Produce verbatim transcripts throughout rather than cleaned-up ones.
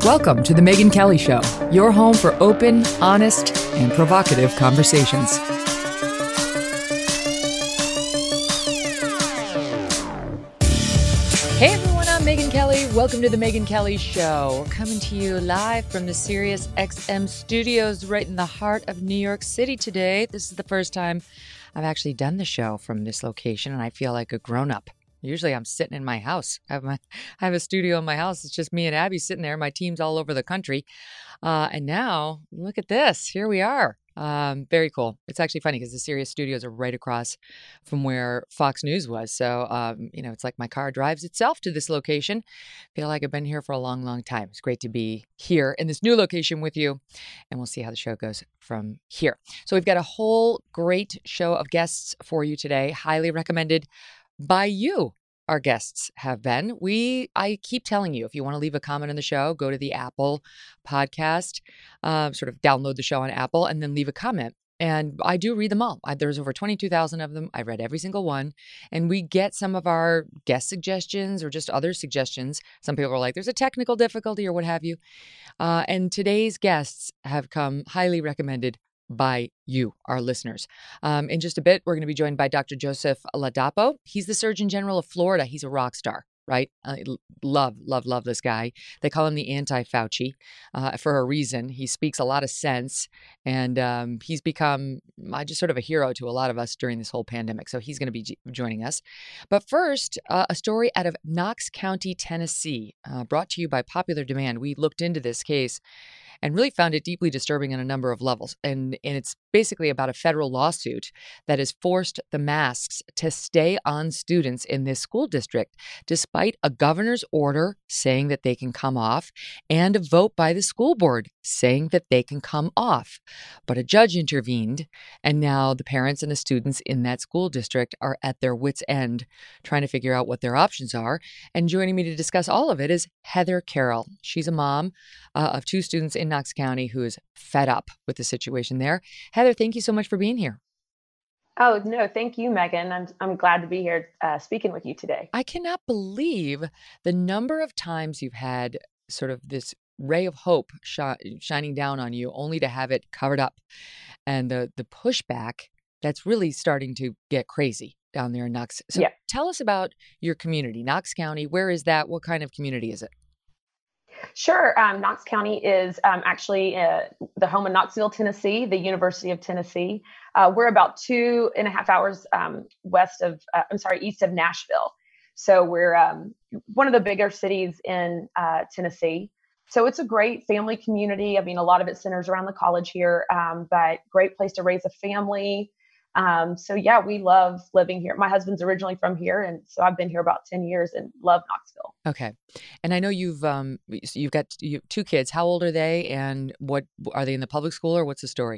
Welcome to The Megyn Kelly Show, your home for open, honest, and provocative conversations. Hey everyone, I'm Megyn Kelly. Welcome to The Megyn Kelly Show. We're coming to you live from the Sirius X M studios right in the heart of New York City today. This is the first time I've actually done the show from this location, and I feel like a grown-up. Usually I'm sitting in my house. I have, my, I have a studio in my house. It's just me and Abby sitting there. My team's all over the country. Uh, and now, look at this. Here we are. Um, very cool. It's actually funny because the Sirius studios are right across from where Fox News was. So, um, you know, it's like my car drives itself to this location. Feel like I've been here for a long, long time. It's great to be here in this new location with you. And we'll see how the show goes from here. So we've got a whole great show of guests for you today. Highly recommended by you, our guests have been. We, I keep telling you, if you want to leave a comment on the show, go to the Apple podcast, uh, sort of download the show on Apple and then leave a comment. And I do read them all. I, there's over twenty-two thousand of them. I read every single one. And we get some of our guest suggestions or just other suggestions. Some people are like, there's a technical difficulty or what have you. Uh, and today's guests have come highly recommended by you, our listeners. Um, in just a bit, we're going to be joined by Doctor Joseph Ladapo. He's the Surgeon General of Florida. He's a rock star, right? I love, love, love this guy. They call him the anti-Fauci uh, for a reason. He speaks a lot of sense, and um, he's become uh, just sort of a hero to a lot of us during this whole pandemic. So he's going to be j- joining us. But first, uh, a story out of Knox County, Tennessee, uh, brought to you by popular demand. We looked into this case and really found it deeply disturbing on a number of levels. And, and it's basically about a federal lawsuit that has forced the masks to stay on students in this school district, despite a governor's order saying that they can come off and a vote by the school board saying that they can come off. But a judge intervened, and now the parents and the students in that school district are at their wits' end trying to figure out what their options are. And joining me to discuss all of it is Heather Carroll. She's a mom uh, of two students in Knox County who is fed up with the situation there. Heather, thank you so much for being here. Oh, no, thank you, Megyn. I'm I'm glad to be here uh, speaking with you today. I cannot believe the number of times you've had sort of this ray of hope sh- shining down on you only to have it covered up. And the, the pushback that's really starting to get crazy down there in Knox. So yeah. Tell us about your community, Knox County. Where is that? What kind of community is it? Sure. Um, Knox County is um, actually uh, the home of Knoxville, Tennessee, the University of Tennessee. Uh, we're about two and a half hours um, west of, uh, I'm sorry, east of Nashville. So we're um, one of the bigger cities in uh, Tennessee. So it's a great family community. I mean, a lot of it centers around the college here, um, but great place to raise a family. Um, so yeah, we love living here. My husband's originally from here, and so I've been here about ten years and love Knoxville. Okay. And I know you've um you've got you, two kids. How old are they, and what are they in the public school, or what's the story?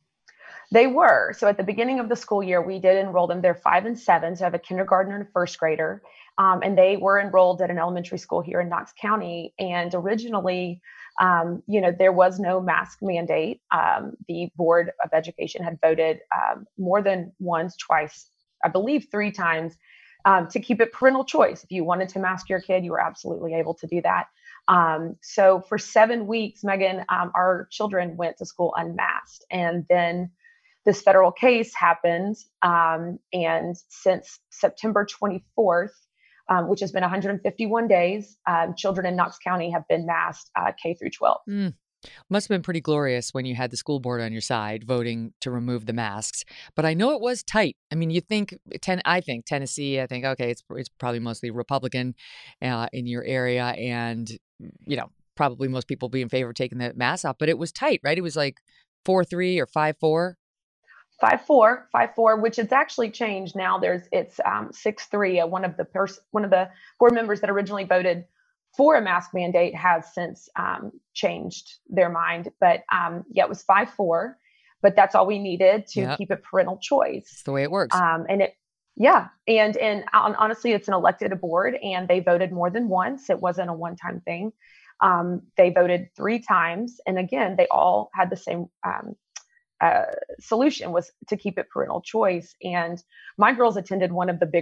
They were. So at the beginning of the school year, we did enroll them. They're five and seven. So I have a kindergartner and a first grader. Um, and they were enrolled at an elementary school here in Knox County. And originally, um, you know, there was no mask mandate. Um, the Board of Education had voted um, more than once, twice, I believe three times, um, to keep it parental choice. If you wanted to mask your kid, you were absolutely able to do that. Um, so for seven weeks, Megyn, um, our children went to school unmasked. And then this federal case happened. Um, and since September twenty-fourth, um, which has been one hundred fifty-one days, um, children in Knox County have been masked uh, K through twelve. Mm. Must have been pretty glorious when you had the school board on your side voting to remove the masks. But I know it was tight. I mean, you think, ten, I think Tennessee, I think, okay, it's it's probably mostly Republican uh, in your area. And, you know, probably most people be in favor of taking the mask off. But it was tight, right? It was like four three or five four. Five four, five four, which it's actually changed now. There's it's um, six three. Uh, one of the pers- one of the board members that originally voted for a mask mandate has since um, changed their mind. But um, yeah, it was five four. But that's all we needed to Yep. keep it parental choice. It's the way it works. Um, and it, yeah, and and um, honestly, it's an elected board, and they voted more than once. It wasn't a one-time thing. Um, they voted three times, and again, they all had the same. Um, Uh, solution was to keep it parental choice. And my girls attended one of the bigger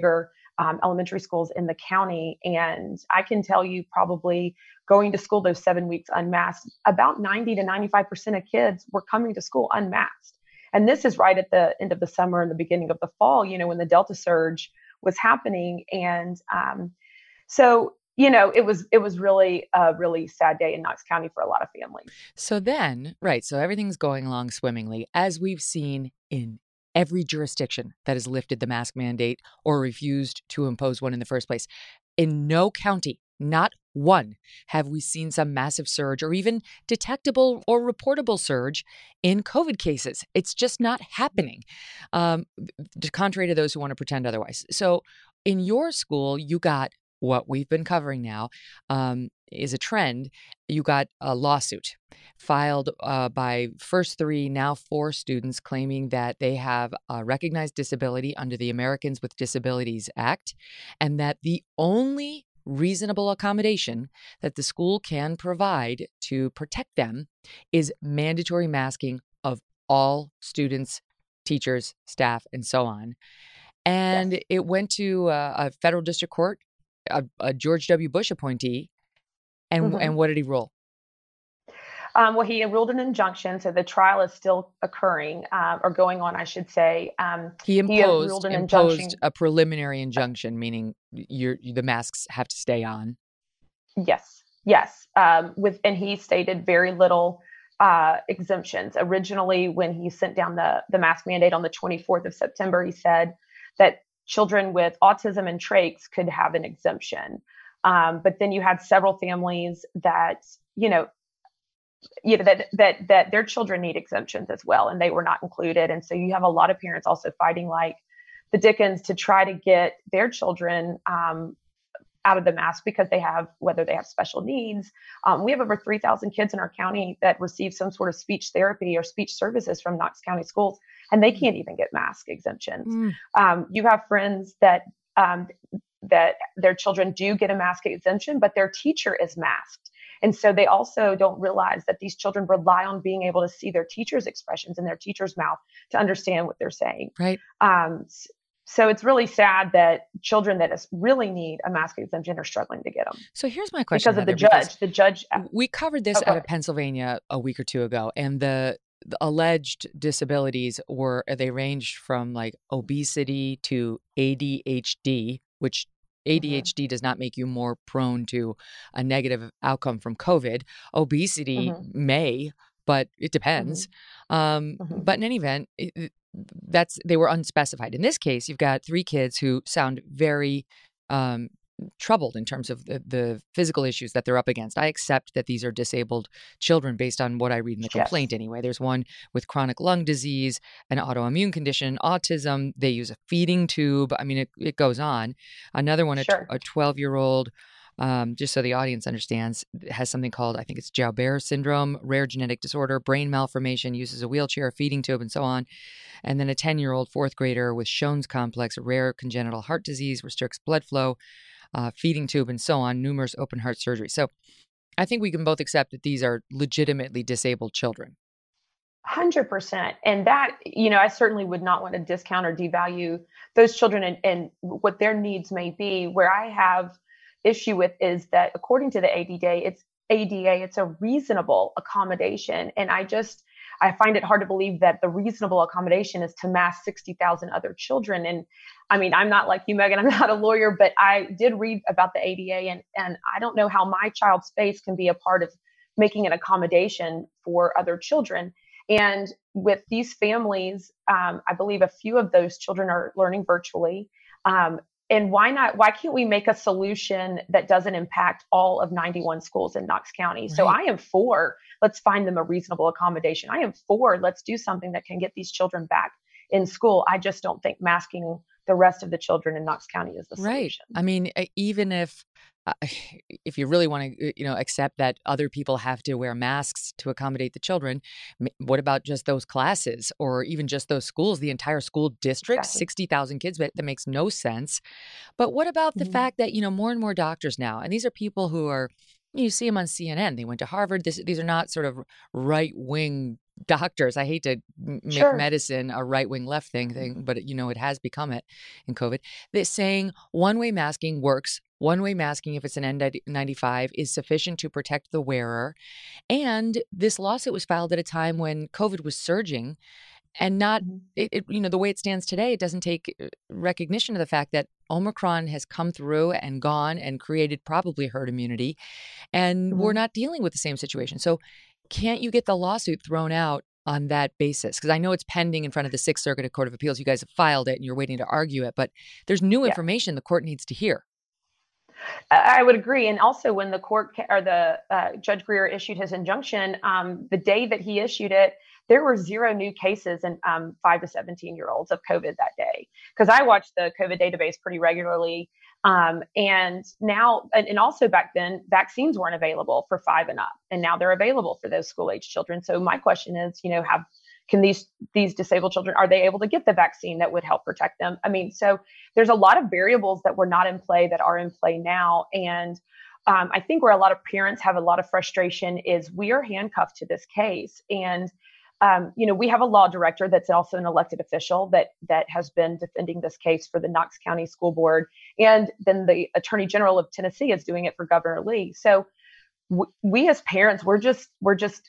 um, elementary schools in the county. And I can tell you, probably going to school those seven weeks unmasked, about ninety to ninety-five percent of kids were coming to school unmasked. And this is right at the end of the summer and the beginning of the fall, you know, when the Delta surge was happening. And um, so, you know, it was it was really a really sad day in Knox County for a lot of families. So then, right, so everything's going along swimmingly, as we've seen in every jurisdiction that has lifted the mask mandate or refused to impose one in the first place. In no county, not one, have we seen some massive surge or even detectable or reportable surge in COVID cases. It's just not happening, um, contrary to those who want to pretend otherwise. So in your school, you got what we've been covering now um, is a trend. You got a lawsuit filed uh, by first three, now four students claiming that they have a recognized disability under the Americans with Disabilities Act, and that the only reasonable accommodation that the school can provide to protect them is mandatory masking of all students, teachers, staff, and so on. And Yes. it went to uh, a federal district court, a, a George W. Bush appointee, and Mm-hmm. and what did he rule? Um, well, he ruled an injunction, so the trial is still occurring uh, or going on, I should say. Um, He he imposed ruled an imposed injunction. a preliminary injunction, meaning you're, the masks have to stay on. Yes, yes. Um, with and he stated very little uh, exemptions. Originally, when he sent down the the mask mandate on the twenty-fourth of September, he said that children with autism and trachs could have an exemption. Um, but then you had several families that, you know, you know, that that that their children need exemptions as well, and they were not included. And so you have a lot of parents also fighting like the Dickens to try to get their children um, out of the mask because they have, whether they have special needs. Um, we have over three thousand kids in our county that receive some sort of speech therapy or speech services from Knox County schools, and they can't even get mask exemptions. Mm. Um, you have friends that um, that their children do get a mask exemption, but their teacher is masked. And so they also don't realize that these children rely on being able to see their teacher's expressions in their teacher's mouth to understand what they're saying. Right. Um, so it's really sad that children that is, really need a mask exemption are struggling to get them. So here's my question, because of the Heather, because judge. The judge. we covered this Oh, go out of ahead. Pennsylvania a week or two ago, and the, the alleged disabilities were, they ranged from like obesity to A D H D, which A D H D mm-hmm. does not make you more prone to a negative outcome from COVID. Obesity mm-hmm. may, but it depends. Mm-hmm. Um, mm-hmm. But in any event, it, that's they were unspecified. In this case, you've got three kids who sound very um, troubled in terms of the, the physical issues that they're up against. I accept that these are disabled children based on what I read in the yes. complaint anyway. There's one with chronic lung disease, an autoimmune condition, autism. They use a feeding tube. I mean, it, it goes on. Another one, sure. a twelve-year-old, um, just so the audience understands, has something called, I think it's Joubert syndrome, rare genetic disorder, brain malformation, uses a wheelchair, a feeding tube, and so on. And then a ten-year-old fourth grader with Shone's complex, rare congenital heart disease, restricts blood flow, uh, feeding tube, and so on, numerous open heart surgeries. So I think we can both accept that these are legitimately disabled children. one hundred percent. And that, you know, I certainly would not want to discount or devalue those children and, and what their needs may be. Where I have issue with is that according to the A D A, it's A D A, it's a reasonable accommodation. And I just, I find it hard to believe that the reasonable accommodation is to mask sixty thousand other children. And I mean, I'm not like you, Megan, I'm not a lawyer, but I did read about the A D A, and, and I don't know how my child's space can be a part of making an accommodation for other children. And with these families, um, I believe a few of those children are learning virtually. Um, and why not? Why can't we make a solution that doesn't impact all of ninety-one schools in Knox County? Right. So I am for, let's find them a reasonable accommodation. I am for, let's do something that can get these children back in school. I just don't think masking the rest of the children in Knox County is the solution. Right. I mean, even if uh, if you really want to, you know, accept that other people have to wear masks to accommodate the children, what about just those classes or even just those schools, the entire school district, exactly. sixty thousand kids? That makes no sense. But what about the mm-hmm. fact that, you know, more and more doctors now, and these are people who are You see them on C N N. They went to Harvard. This, these are not sort of right-wing doctors. I hate to m- make Sure. medicine a right-wing left thing thing, but you know it has become it in COVID. They're saying one-way masking works. One-way masking, if it's an N ninety-five, is sufficient to protect the wearer. And this lawsuit was filed at a time when COVID was surging, and not Mhm. it, it, you know, the way it stands today, it doesn't take uh, recognition of the fact that Omicron has come through and gone and created probably herd immunity, and we're Mhm. not dealing with the same situation. So can't you get the lawsuit thrown out on that basis? Because I know it's pending in front of the Sixth Circuit Court of Appeals. You guys have filed it and you're waiting to argue it, but there's new Yes. information the court needs to hear. I I would agree. And also, when the court ca- or the uh, Judge Greer issued his injunction, um, the day that he issued it, there were zero new cases in um, five to seventeen year olds of COVID that day. Because I watched the COVID database pretty regularly. Um, and now, and, and also back then, vaccines weren't available for five and up, and now they're available for those school age children. So my question is, you know, have can these these disabled children, are they able to get the vaccine that would help protect them? I mean, so there's a lot of variables that were not in play that are in play now. And um, I think where a lot of parents have a lot of frustration is we are handcuffed to this case. And, um, you know, we have a law director that's also an elected official that that has been defending this case for the Knox County School Board. And then the Attorney General of Tennessee is doing it for Governor Lee. So w- we as parents, we're just, we're just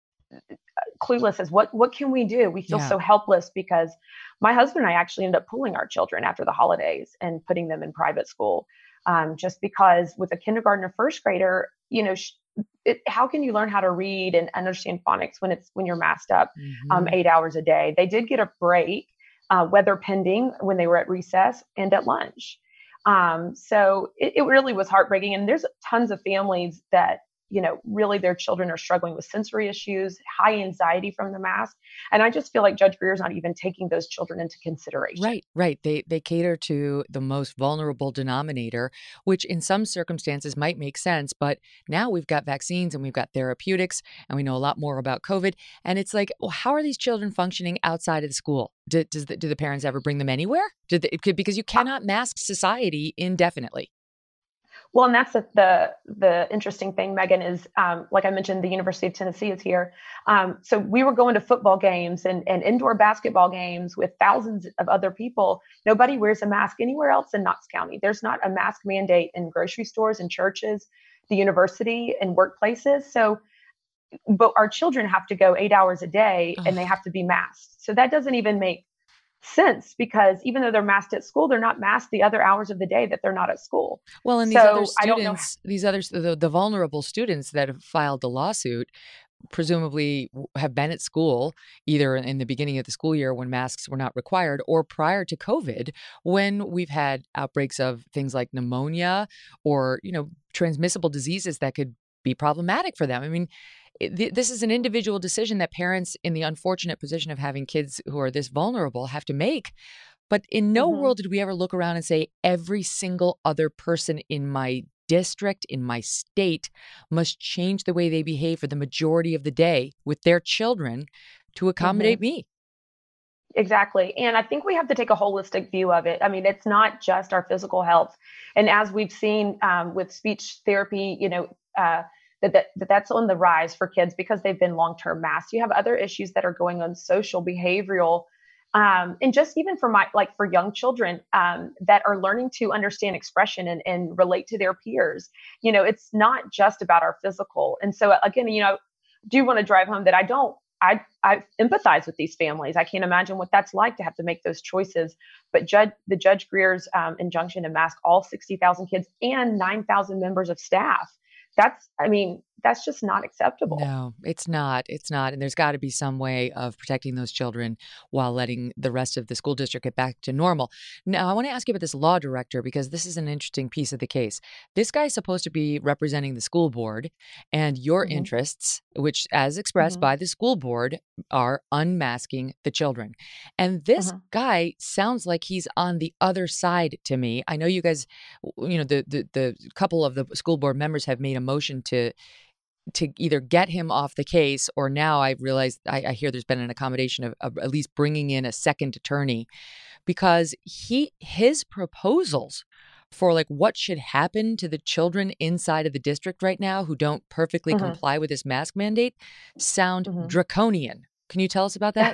clueless as what what can we do. We feel Yeah. so helpless because my husband and I actually ended up pulling our children after the holidays and putting them in private school, um, just because with a kindergarten or first grader, you know, sh- it, how can you learn how to read and understand phonics when it's when you're masked up um, Mhm. eight hours a day? They did get a break, uh, weather pending, when they were at recess and at lunch. Um, so it, it really was heartbreaking. And there's tons of families that, you know, really their children are struggling with sensory issues, high anxiety from the mask. And I just feel like Judge Greer's not even taking those children into consideration. Right, right. They they cater to the most vulnerable denominator, which in some circumstances might make sense. But now we've got vaccines and we've got therapeutics, and we know a lot more about COVID. And it's like, well, how are these children functioning outside of the school? Do, does the, do the parents ever bring them anywhere? Do they, it could, because you cannot mask society indefinitely. Well, and that's the the, the interesting thing, Megan, is um, like I mentioned, the University of Tennessee is here. Um, so we were going to football games and, and indoor basketball games with thousands of other people. Nobody wears a mask anywhere else in Knox County. There's not a mask mandate in grocery stores and churches, the university and workplaces. So, but our children have to go eight hours a day and they Ugh. have to be masked. So that doesn't even make sense because even though they're masked at school, they're not masked the other hours of the day that they're not at school. Well, and these other So I don't know. students, these other the, the vulnerable students that have filed the lawsuit, presumably w- have been at school either in the beginning of the school year when masks were not required or prior to COVID when we've had outbreaks of things like pneumonia or, you know, transmissible diseases that could be problematic for them. I mean, it- th- this is an individual decision that parents in the unfortunate position of having kids who are this vulnerable have to make. But in no Mhm. world did we ever look around and say every single other person in my district, in my state, must change the way they behave for the majority of the day with their children to accommodate Mhm. me. Exactly. And I think we have to take a holistic view of it. I mean, it's not just our physical health. And as we've seen um, with speech therapy, you know, uh, that, that, that that's on the rise for kids because they've been long-term masked. You have other issues that are going on, social, behavioral, um, and just even for my like for young children um, that are learning to understand expression and, and relate to their peers. You know, it's not just about our physical. And so again, you know, do want to drive home that I don't. I, I empathize with these families. I can't imagine what that's like to have to make those choices. But Judge, the Judge Greer's um, injunction to mask all sixty thousand kids and nine thousand members of staff, that's, I mean, that's just not acceptable. No, it's not. It's not. And there's got to be some way of protecting those children while letting the rest of the school district get back to normal. Now, I want to ask you about this law director because this is an interesting piece of the case. This guy is supposed to be representing the school board and your Hmm. interests, which, as expressed Hmm. by the school board, are unmasking the children. And this Hmm. guy sounds like he's on the other side to me. I know you guys, you know, the the, the couple of the school board members have made a motion to to either get him off the case, or now I realize I, I hear there's been an accommodation of, of at least bringing in a second attorney because he his proposals for like what should happen to the children inside of the district right now who don't perfectly Mm-hmm. comply with this mask mandate sound Mm-hmm. draconian. Can you tell us about that?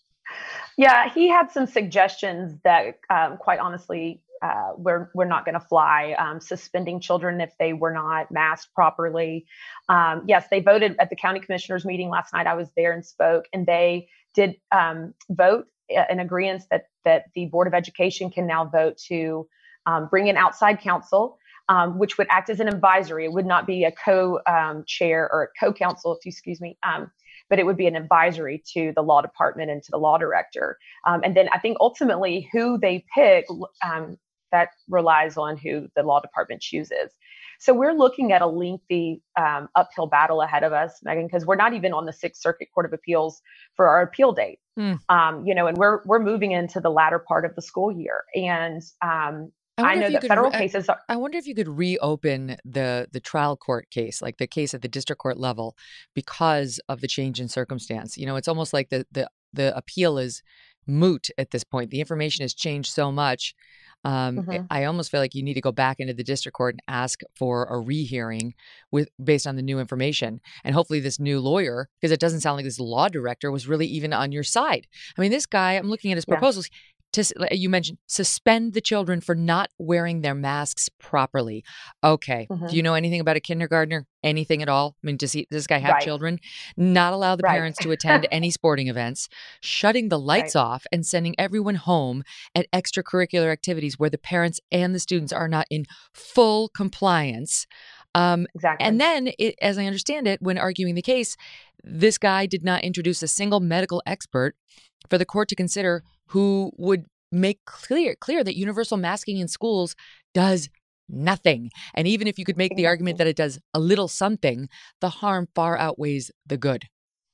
Yeah, he had some suggestions that, um, quite honestly, uh, we're we're not going to fly. Um, suspending children if they were not masked properly. Um, yes, they voted at the county commissioners meeting last night. I was there and spoke, and they did um, vote in agreement that that the Board of Education can now vote to um, bring in outside counsel, um, which would act as an advisory. It would not be a co-chair um, or a co-counsel, if you excuse me. Um, but it would be an advisory to the law department and to the law director. Um, and then I think ultimately who they pick, um, that relies on who the law department chooses. So we're looking at a lengthy um, uphill battle ahead of us, Megan, because we're not even on the Sixth Circuit Court of Appeals for our appeal date. Mm. Um, you know, and we're we're moving into the latter part of the school year. And um, I, I know that federal re- cases are. I wonder if you could reopen the the trial court case, like the case at the district court level, because of the change in circumstance. You know, it's almost like the the the appeal is moot at this point. The information has changed so much. Um, mm-hmm. I almost feel like you need to go back into the district court and ask for a rehearing with based on the new information. And hopefully this new lawyer, because it doesn't sound like this law director was really even on your side. I mean, this guy, I'm looking at his proposals. Yeah. To, you mentioned suspend the children for not wearing their masks properly. Okay. Mm-hmm. Do you know anything about a kindergartner? Anything at all? I mean, does, he, does this guy have right. children? Not allow the right. parents to attend any sporting events, shutting the lights right. off and sending everyone home at extracurricular activities where the parents and the students are not in full compliance. Um, exactly. And then, it, as I understand it, when arguing the case, this guy did not introduce a single medical expert for the court to consider who would make clear clear that universal masking in schools does nothing. And even if you could make exactly. the argument that it does a little something, the harm far outweighs the good.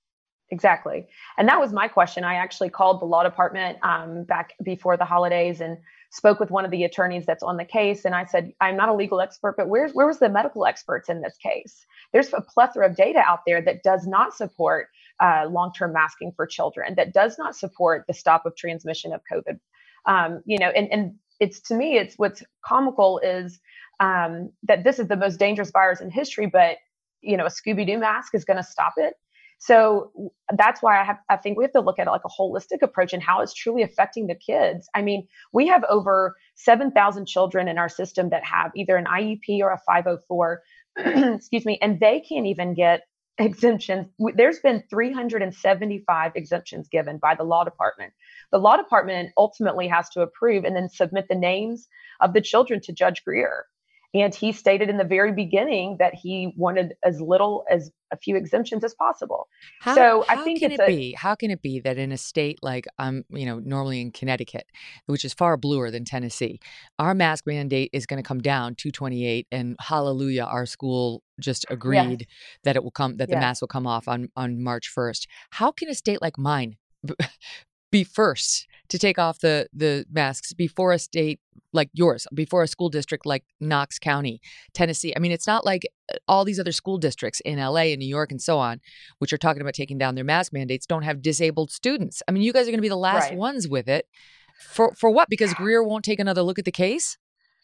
Exactly. And that was my question. I actually called the law department um, back before the holidays and spoke with one of the attorneys that's on the case. And I said, I'm not a legal expert, but where's, where was the medical experts in this case? There's a plethora of data out there that does not support uh, long-term masking for children, that does not support the stop of transmission of COVID. Um, you know, and, and it's, to me, it's what's comical is um, that this is the most dangerous virus in history, but, you know, a Scooby-Doo mask is going to stop it. So that's why I have, I think we have to look at it like a holistic approach and how it's truly affecting the kids. I mean, we have over seven thousand children in our system that have either an I E P or a five oh four, excuse me, and they can't even get exemptions. There's been three hundred seventy-five exemptions given by the law department. The law department ultimately has to approve and then submit the names of the children to Judge Greer. And he stated in the very beginning that he wanted as little as a few exemptions as possible. How, so how I think can it's it a, be? How can it be that in a state like um, you know, normally in Connecticut, which is far bluer than Tennessee, our mask mandate is going to come down two twenty-eight, and hallelujah, our school just agreed yes. that it will come, that the yes. mask will come off on on March first. How can a state like mine be first to take off the, the masks before a state like yours, before a school district like Knox County, Tennessee? I mean, it's not like all these other school districts in L A and New York and so on, which are talking about taking down their mask mandates, don't have disabled students. I mean, you guys are going to be the last right. ones with it. For for what? Because Greer won't take another look at the case?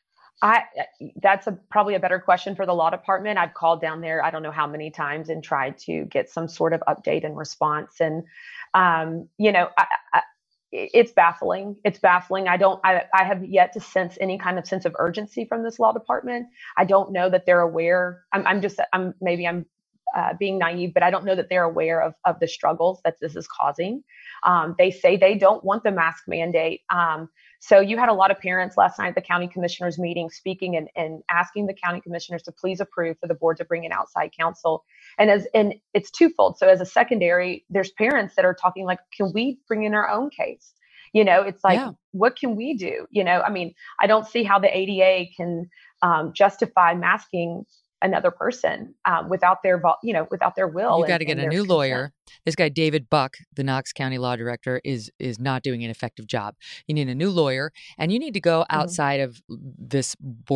I that's a probably a better question for the law department. I've called down there, I don't know how many times, and tried to get some sort of update and response. And, um, you know, I, I, it's baffling. It's baffling. I don't, I, I have yet to sense any kind of sense of urgency from this law department. I don't know that they're aware. I'm, I'm just, I'm maybe I'm uh, being naive, but I don't know that they're aware of, of the struggles that this is causing. Um, they say they don't want the mask mandate. Um, so you had a lot of parents last night at the county commissioners meeting speaking and, and asking the county commissioners to please approve for the board to bring in outside counsel. And as and it's twofold. So as a secondary, there's parents that are talking like, can we bring in our own case? You know, it's like, yeah. what can we do? You know, I mean, I don't see how the A D A can um, justify masking another person um, without their, you know, without their will. You got to get a new consent. Lawyer. This guy, David Buck, the Knox County law director, is is not doing an effective job. You need a new lawyer, and you need to go outside mm-hmm. of this board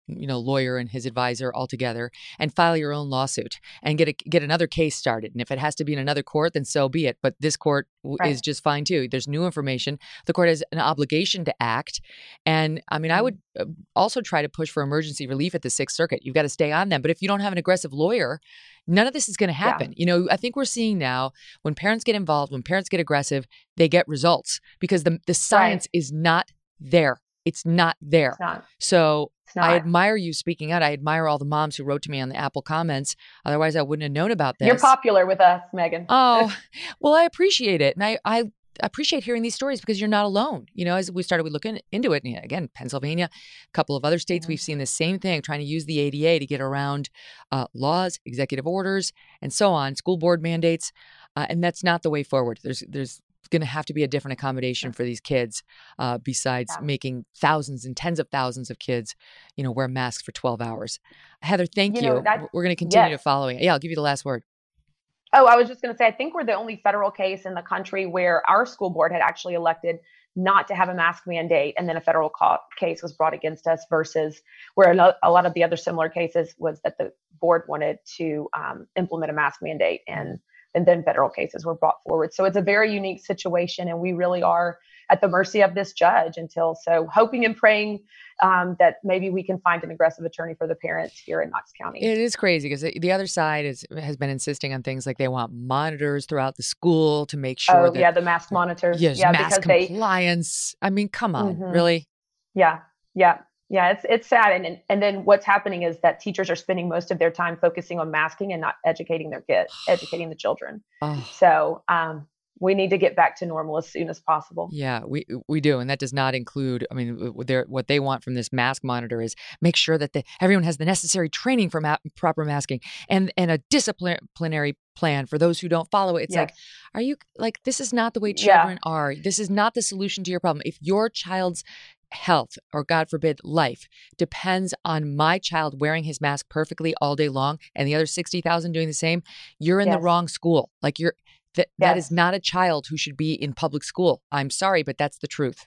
you know, lawyer and his advisor all together and file your own lawsuit and get a, get another case started. And if it has to be in another court, then so be it. But this court w- Right. is just fine too. There's new information. The court has an obligation to act. And I mean, I would uh, also try to push for emergency relief at the Sixth Circuit. You've got to stay on them. But if you don't have an aggressive lawyer, none of this is going to happen. Yeah. You know, I think we're seeing now when parents get involved, when parents get aggressive, they get results because the the science Right. is not there. It's not there. It's not. So It's not. I admire you speaking out. I admire all the moms who wrote to me on the Apple comments. Otherwise, I wouldn't have known about this. You're popular with us, Megan. Oh, well, I appreciate it. And I, I appreciate hearing these stories because you're not alone. You know, as we started we looking into it, and again, Pennsylvania, a couple of other states, Mhm. we've seen the same thing, trying to use the A D A to get around uh, laws, executive orders, and so on, school board mandates. Uh, and that's not the way forward. There's, there's, going to have to be a different accommodation for these kids uh, besides Yeah. making thousands and tens of thousands of kids, you know, wear masks for twelve hours. Heather, thank You you. know, that- We're going to continue yes. to follow it. Yeah, I'll give you the last word. Oh, I was just going to say, I think we're the only federal case in the country where our school board had actually elected not to have a mask mandate, and then a federal ca- case was brought against us, versus where a lo- a lot of the other similar cases was that the board wanted to um, implement a mask mandate, and and then federal cases were brought forward. So it's a very unique situation, and we really are at the mercy of this judge until, so hoping and praying um, that maybe we can find an aggressive attorney for the parents here in Knox County. It is crazy because the other side is, has been insisting on things like they want monitors throughout the school to make sure oh that yeah, the mask monitors. yes, yeah, mask because they, compliance. I mean, come on, Mhm. really? yeah, yeah. Yeah, it's it's sad, and, and and then what's happening is that teachers are spending most of their time focusing on masking and not educating their kids, educating the children. Oh. So um, we need to get back to normal as soon as possible. Yeah, we we do, and that does not include. I mean, they're, what they want from this mask monitor is make sure that the, everyone has the necessary training for ma- proper masking and and a disciplinary plan for those who don't follow it. It's Yes. like, are you like this is not the way Yeah. children are. This is not the solution to your problem. If your child's health, or God forbid, life depends on my child wearing his mask perfectly all day long and the other sixty thousand doing the same, you're in the Yes. wrong school. Like you're that that is Yes. not a child who should be in public school. I'm sorry, but that's the truth.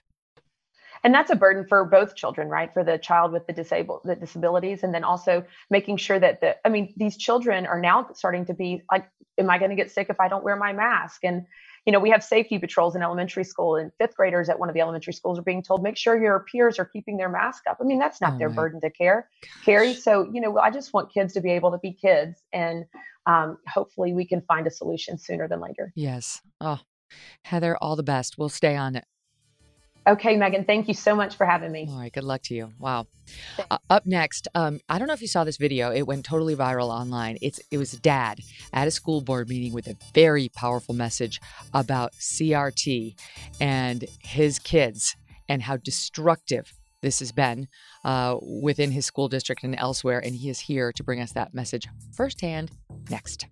And that's a burden for both children, right? For the child with the disabled, the disabilities, and then also making sure that the, I mean, these children are now starting to be like, am I going to get sick if I don't wear my mask? And, you know, we have safety patrols in elementary school, and fifth graders at one of the elementary schools are being told, make sure your peers are keeping their mask up. I mean, that's not Oh their my burden to care, carry. So, you know, I just want kids to be able to be kids, and um, hopefully we can find a solution sooner than later. Yes. Oh, Heather, all the best. We'll stay on it. Okay, Megan, thank you so much for having me. All right. Good luck to you. Wow. Uh, up next, um, I don't know if you saw this video. It went totally viral online. It's it was a dad at a school board meeting with a very powerful message about C R T and his kids and how destructive this has been uh, within his school district and elsewhere. And he is here to bring us that message firsthand next.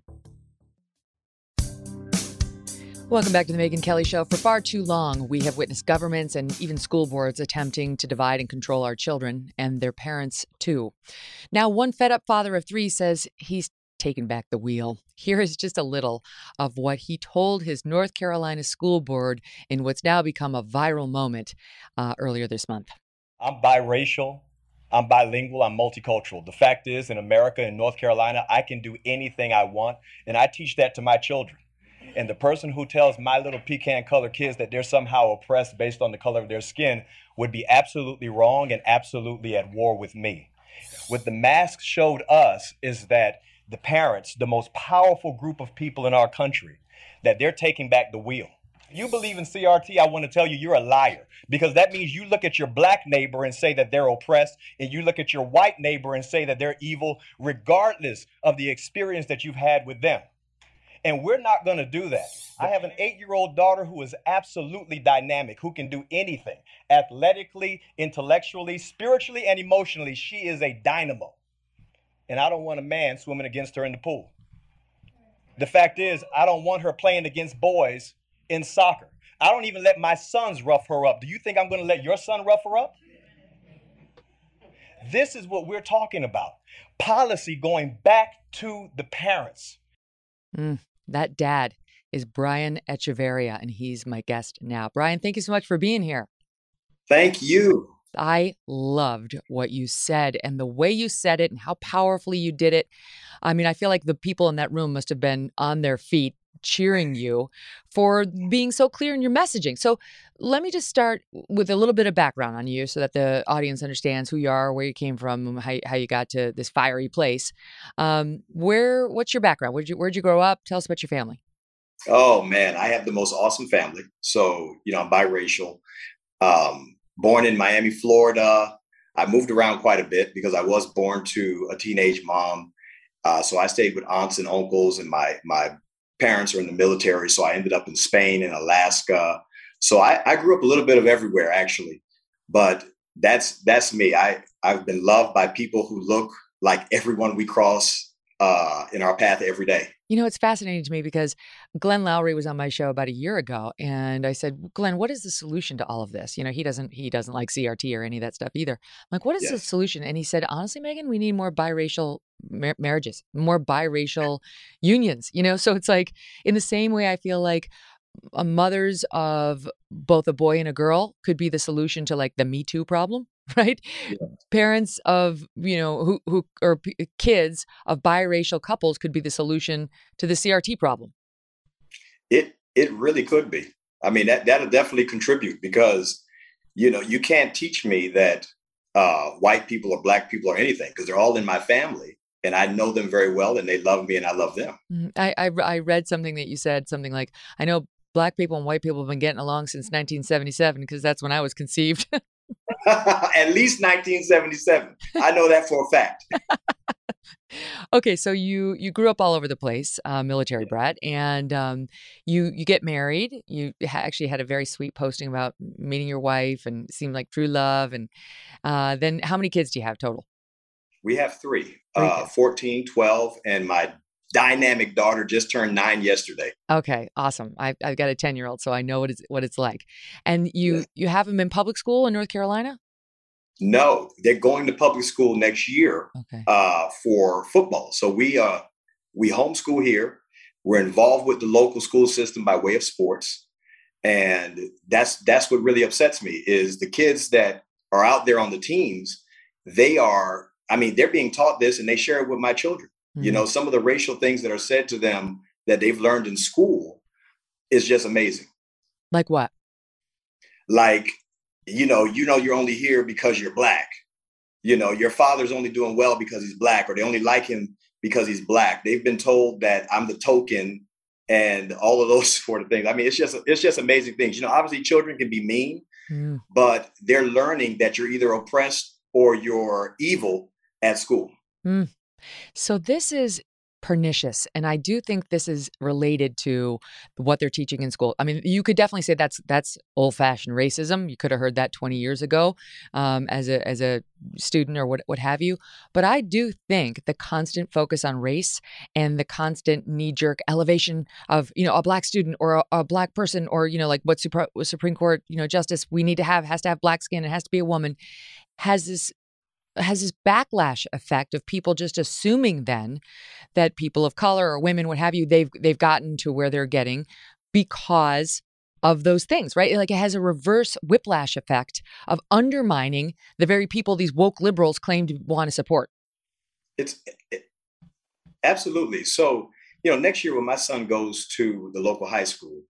Welcome back to the Megyn Kelly Show. For far too long, we have witnessed governments and even school boards attempting to divide and control our children and their parents, too. Now, one fed up father of three says he's taken back the wheel. Here is just a little of what he told his North Carolina school board in what's now become a viral moment uh, earlier this month. I'm biracial. I'm bilingual. I'm multicultural. The fact is, in America, in North Carolina, I can do anything I want, and I teach that to my children. And the person who tells my little pecan colored kids that they're somehow oppressed based on the color of their skin would be absolutely wrong and absolutely at war with me. What the masks showed us is that the parents, the most powerful group of people in our country, that they're taking back the wheel. If you believe in C R T, I want to tell you you're a liar, because that means you look at your black neighbor and say that they're oppressed, and you look at your white neighbor and say that they're evil, regardless of the experience that you've had with them. And we're not going to do that. I have an eight-year-old daughter who is absolutely dynamic, who can do anything. Athletically, intellectually, spiritually, and emotionally, she is a dynamo. And I don't want a man swimming against her in the pool. The fact is, I don't want her playing against boys in soccer. I don't even let my sons rough her up. Do you think I'm going to let your son rough her up? This is what we're talking about. Policy going back to the parents. Mm. That dad is Brian Echeverria, and he's my guest now. Brian, thank you so much for being here. Thank you. I loved what you said and the way you said it and how powerfully you did it. I mean, I feel like the people in that room must have been on their feet cheering you for being so clear in your messaging. So let me just start with a little bit of background on you so that the audience understands who you are, where you came from, how, how you got to this fiery place. Um, where, what's your background? Where'd you, where'd you grow up? Tell us about your family. Oh man, I have the most awesome family. So, you know, I'm biracial. Um, born in Miami, Florida. I moved around quite a bit because I was born to a teenage mom. Uh, so I stayed with aunts and uncles, and my my parents are in the military. So I ended up in Spain and Alaska. So I, I grew up a little bit of everywhere, actually. But that's that's me. I I've been loved by people who look like everyone we cross uh, in our path every day. You know, it's fascinating to me because Glenn Lowry was on my show about a year ago, and I said, Glenn, what is the solution to all of this? You know, he doesn't he doesn't like C R T or any of that stuff either. I'm like, what is the Yes. solution? And he said, honestly, Megan, we need more biracial mar- marriages, more biracial unions. You know, so it's like in the same way, I feel like a mothers of both a boy and a girl could be the solution to like the Me Too problem, right? Yeah. Parents of, you know, who who or p- kids of biracial couples could be the solution to the C R T problem. It it really could be. I mean, that that'll definitely contribute because, you know, you can't teach me that uh, white people or black people or anything because they're all in my family and I know them very well and they love me and I love them. Mm, I, I I read something that you said, something like, I know black people and white people have been getting along since nineteen seventy-seven because that's when I was conceived. At least nineteen seventy-seven. I know that for a fact. Okay, so you you grew up all over the place, uh, military brat, and um, you you get married. You ha- actually had a very sweet posting about meeting your wife, and it seemed like true love. And uh, then, how many kids do you have total? We have three, Three uh, kids. fourteen, twelve, and my dynamic daughter just turned nine yesterday. Okay, awesome. I've I've got a ten year old, so I know what it's what it's like. And you Yes. you have them in public school in North Carolina? No, they're going to public school next year Okay. uh, for football. So we uh, we homeschool here. We're involved with the local school system by way of sports, and that's that's what really upsets me is the kids that are out there on the teams. They are, I mean, they're being taught this, and they share it with my children. You Mm. know, some of the racial things that are said to them that they've learned in school is just amazing. Like what? Like, you know, you know, you're only here because you're black. You know, your father's only doing well because he's black, or they only like him because he's black. They've been told that I'm the token and all of those sort of things. I mean, it's just it's just amazing things. You know, obviously children can be mean, Mm. but they're learning that you're either oppressed or you're evil at school. Mm. So this is pernicious, and I do think this is related to what they're teaching in school. I mean, you could definitely say that's that's old-fashioned racism. You could have heard that twenty years ago, um, as a as a student or what what have you. But I do think the constant focus on race and the constant knee-jerk elevation of, you know, a black student or a, a black person, or, you know, like what Supra- Supreme Court, you know, justice we need to have has to have black skin. It has to be a woman. Has this has this backlash effect of people just assuming then that people of color or women, what have you, they've they've gotten to where they're getting because of those things, right? Like it has a reverse whiplash effect of undermining the very people these woke liberals claim to want to support. It's it, absolutely. So, you know, next year when my son goes to the local high school,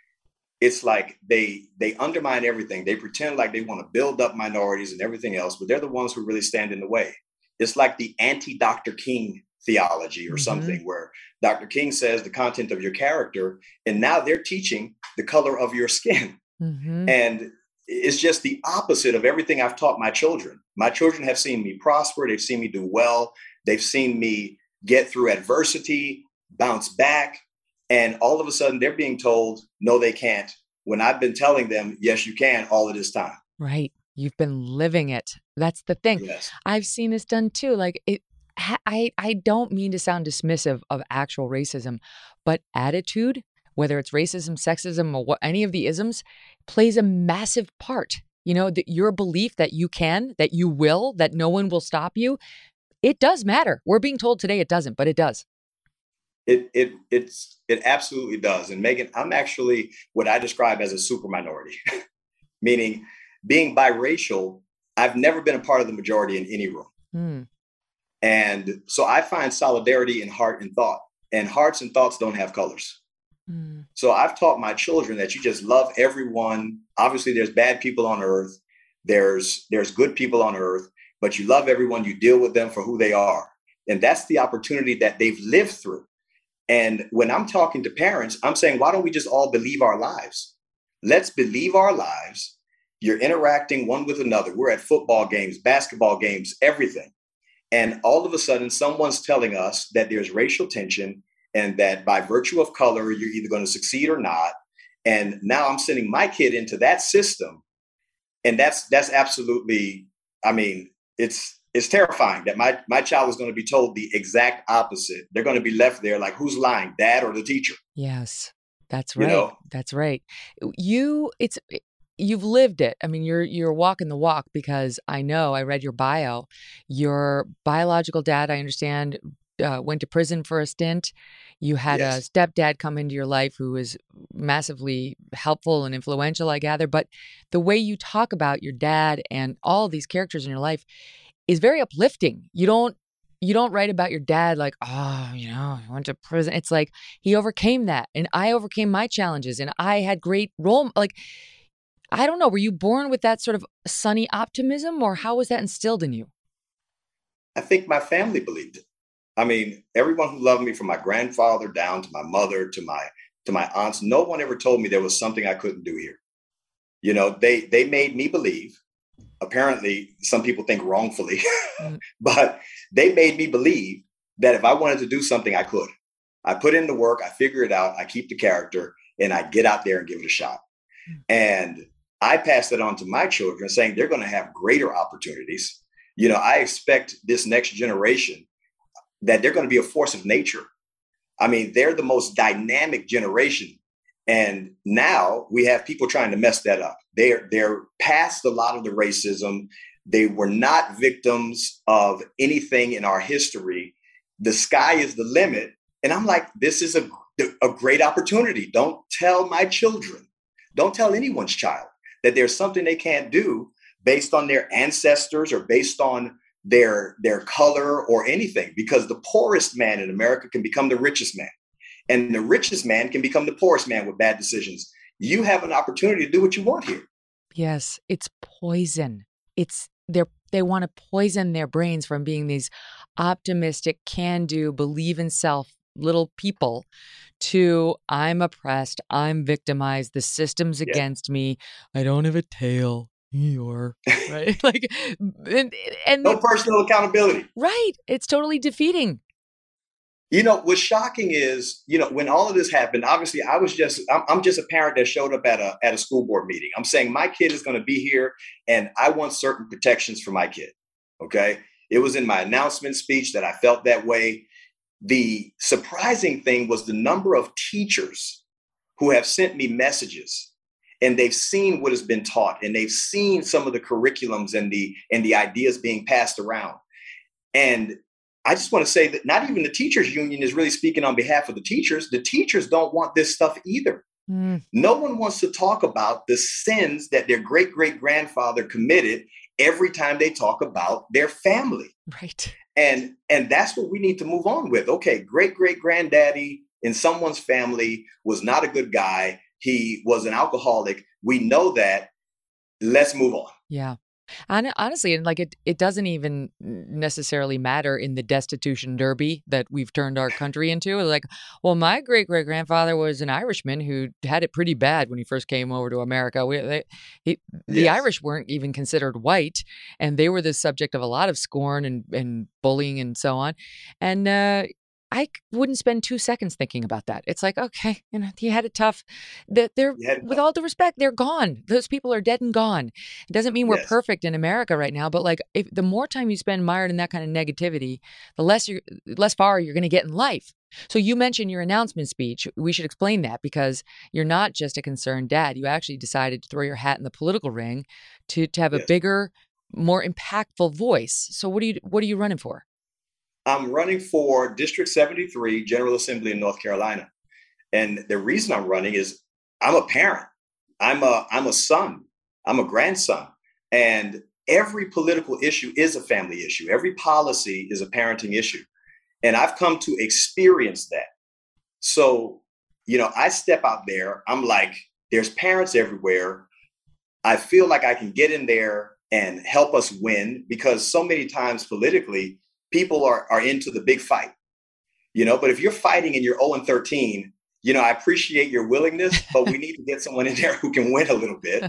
it's like they they undermine everything. They pretend like they want to build up minorities and everything else, but they're the ones who really stand in the way. It's like the anti-Doctor King theology or Mm-hmm. something where Doctor King says the content of your character, and now they're teaching the color of your skin. Mm-hmm. And it's just the opposite of everything I've taught my children. My children have seen me prosper. They've seen me do well. They've seen me get through adversity, bounce back. And all of a sudden they're being told, no, they can't. When I've been telling them, yes, you can all of this time. Right. You've been living it. That's the thing. Yes. I've seen this done too. Like it, I, I don't mean to sound dismissive of actual racism, but attitude, whether it's racism, sexism, or what, any of the isms, plays a massive part. You know, that your belief that you can, that you will, that no one will stop you, it does matter. We're being told today it doesn't, but it does. It it it's it absolutely does. And Megan, I'm actually what I describe as a super minority, meaning being biracial I've never been a part of the majority in any room. Mm. And so I find solidarity in heart and thought, and hearts and thoughts don't have colors. Mm. So I've taught my children that you just love everyone. Obviously, there's bad people on earth. There's there's good people on earth, but you love everyone. You deal with them for who they are. And that's the opportunity that they've lived through. And when I'm talking to parents, I'm saying, why don't we just all believe our lives? Let's believe our lives. You're interacting one with another. We're at football games, basketball games, everything. And all of a sudden, someone's telling us that there's racial tension and that by virtue of color, you're either going to succeed or not. And now I'm sending my kid into that system. And that's that's absolutely, I mean, it's it's terrifying that my, my child is going to be told the exact opposite. They're going to be left there like, who's lying, dad or the teacher? Yes, that's You right. know? That's right. You, it's, you've lived it. I mean, you're you're walking the walk because I know I read your bio. Your biological dad, I understand, uh, went to prison for a stint. You had a Yes. stepdad come into your life who was massively helpful and influential, I gather. But the way you talk about your dad and all of these characters in your life is very uplifting. You don't you don't write about your dad like, oh, you know, I went to prison. It's like he overcame that, and I overcame my challenges, and I had great role. Like, I don't know. Were you born with that sort of sunny optimism, or how was that instilled in you? I think my family believed it. I mean, everyone who loved me, from my grandfather down to my mother to my to my aunts, no one ever told me there was something I couldn't do here. You know, they they made me believe. Apparently, some people think wrongfully, Mm. but they made me believe that if I wanted to do something, I could. I put in the work, I figure it out, I keep the character, and I get out there and give it a shot. Mm. And I pass that on to my children, saying they're going to have greater opportunities. You know, I expect this next generation that they're going to be a force of nature. I mean, they're the most dynamic generation. And now we have people trying to mess that up. They're they're past a lot of the racism. They were not victims of anything in our history. The sky is the limit. And I'm like, this is a, a great opportunity. Don't tell my children, don't tell anyone's child that there's something they can't do based on their ancestors or based on their their color or anything, because the poorest man in America can become the richest man. And the richest man can become the poorest man with bad decisions. You have an opportunity to do what you want here. Yes, it's poison. It's they're they want to poison their brains from being these optimistic, can-do, believe in self little people to I'm oppressed, I'm victimized, the system's Yeah. against me, I don't have a tail. You're right. Like and, and No personal accountability. right. It's totally defeating. You know, what's shocking is, you know, when all of this happened, obviously I was just, I'm, I'm just a parent that showed up at a, at a school board meeting. I'm saying my kid is going to be here and I want certain protections for my kid. Okay. It was in my announcement speech that I felt that way. The surprising thing was the number of teachers who have sent me messages, and they've seen what has been taught, and they've seen some of the curriculums and the, and the ideas being passed around. And I just want to say that not even the teachers union is really speaking on behalf of the teachers. The teachers don't want this stuff either. Mm. No one wants to talk about the sins that their great great grandfather committed every time they talk about their family. Right. And and that's what we need to move on with. Okay, great great granddaddy in someone's family was not a good guy. He was an alcoholic. We know that. Let's move on. Yeah. And honestly, and like it, it doesn't even necessarily matter in the destitution derby that we've turned our country into. Like, well, my great great grandfather was an Irishman who had it pretty bad when he first came over to America. We, they, he, the Yes. Irish weren't even considered white, and they were the subject of a lot of scorn and, and bullying and so on. And uh, I wouldn't spend two seconds thinking about that. It's like, okay, you know, he had it tough. That they're, You had it with tough. all due respect, they're gone. Those people are dead and gone. It doesn't mean we're Yes. perfect in America right now, but like, if the more time you spend mired in that kind of negativity, the less you, less far you're going to get in life. So you mentioned your announcement speech. We should explain that because you're not just a concerned dad. You actually decided to throw your hat in the political ring to to have a Yes. bigger, more impactful voice. So what are you what are you running for? I'm running for District seventy-three, General Assembly in North Carolina. And the reason I'm running is I'm a parent. I'm a I'm a son. I'm a grandson. And every political issue is a family issue. Every policy is a parenting issue. And I've come to experience that. So, you know, I step out there, I'm like, there's parents everywhere. I feel like I can get in there and help us win, because so many times politically, people are, are into the big fight, you know, but if you're fighting and you're oh and thirteen, you know, I appreciate your willingness, but we need to get someone in there who can win a little bit.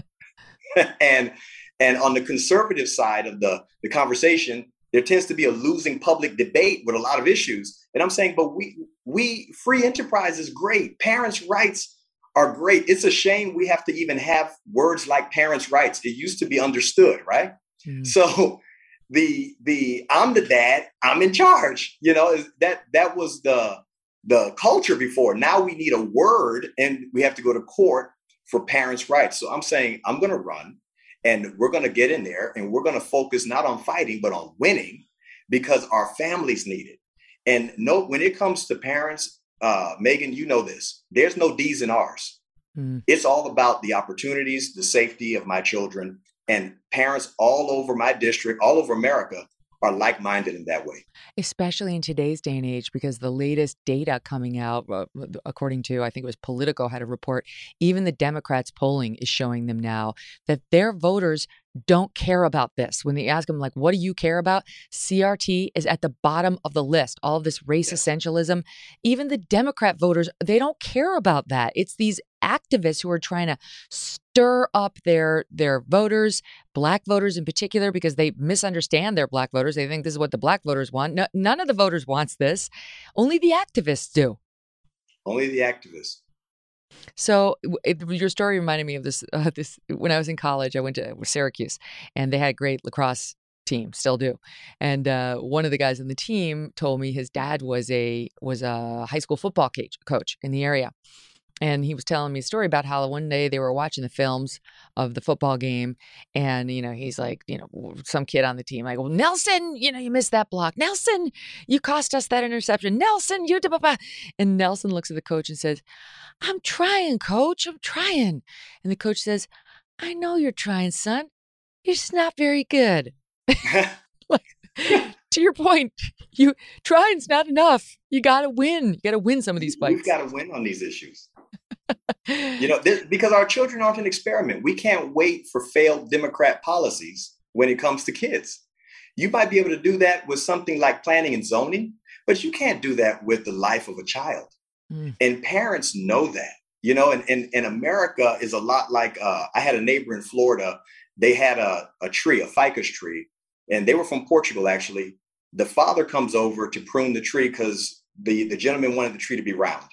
and and on the conservative side of the, the conversation, there tends to be a losing public debate with a lot of issues. And I'm saying, but we we free enterprise is great. Parents' rights are great. It's a shame we have to even have words like parents' rights. It used to be understood, right? Mm. So the the I'm the dad, I'm in charge. You know, that that was the the culture before. Now we need a word, and we have to go to court for parents' rights. So I'm saying I'm going to run, and we're going to get in there, and we're going to focus not on fighting, but on winning, because our families need it. And no, when it comes to parents, uh, Megan, you know this, there's no D's in R's. Mm. It's all about the opportunities, the safety of my children, and parents all over my district, all over America, are like-minded in that way. Especially in today's day and age, because the latest data coming out, uh, according to, I think it was Politico had a report, even the Democrats polling is showing them now that their voters don't care about this. When they ask them, like, what do you care about? C R T is at the bottom of the list. All of this race yes. essentialism, even the Democrat voters, they don't care about that. It's these activists who are trying to stir up their their voters, black voters in particular, because they misunderstand their black voters. They think this is what the black voters want. No, none of the voters wants this. Only the activists do. Only the activists. So it, your story reminded me of this. Uh, this when I was in college, I went to Syracuse, and they had a great lacrosse team, still do. And uh, one of the guys on the team told me his dad was a was a high school football coach, coach in the area. And he was telling me a story about how one day they were watching the films of the football game. And, you know, he's like, you know, some kid on the team. I go, Nelson, you know, you missed that block. Nelson, you cost us that interception. Nelson, you. And Nelson looks at the coach and says, I'm trying, coach. I'm trying. And the coach says, I know you're trying, son. You're just not very good. Like, to your point, you trying's not enough. You got to win. You got to win some of these fights. We've got to win on these issues. You know, this, because our children aren't an experiment. We can't wait for failed Democrat policies when it comes to kids. You might be able to do that with something like planning and zoning, but you can't do that with the life of a child. Mm. And parents know that, you know, and, and, and America is a lot like, uh, I had a neighbor in Florida. They had a, a tree, a ficus tree, and they were from Portugal, actually. The father comes over to prune the tree because the, the gentleman wanted the tree to be round.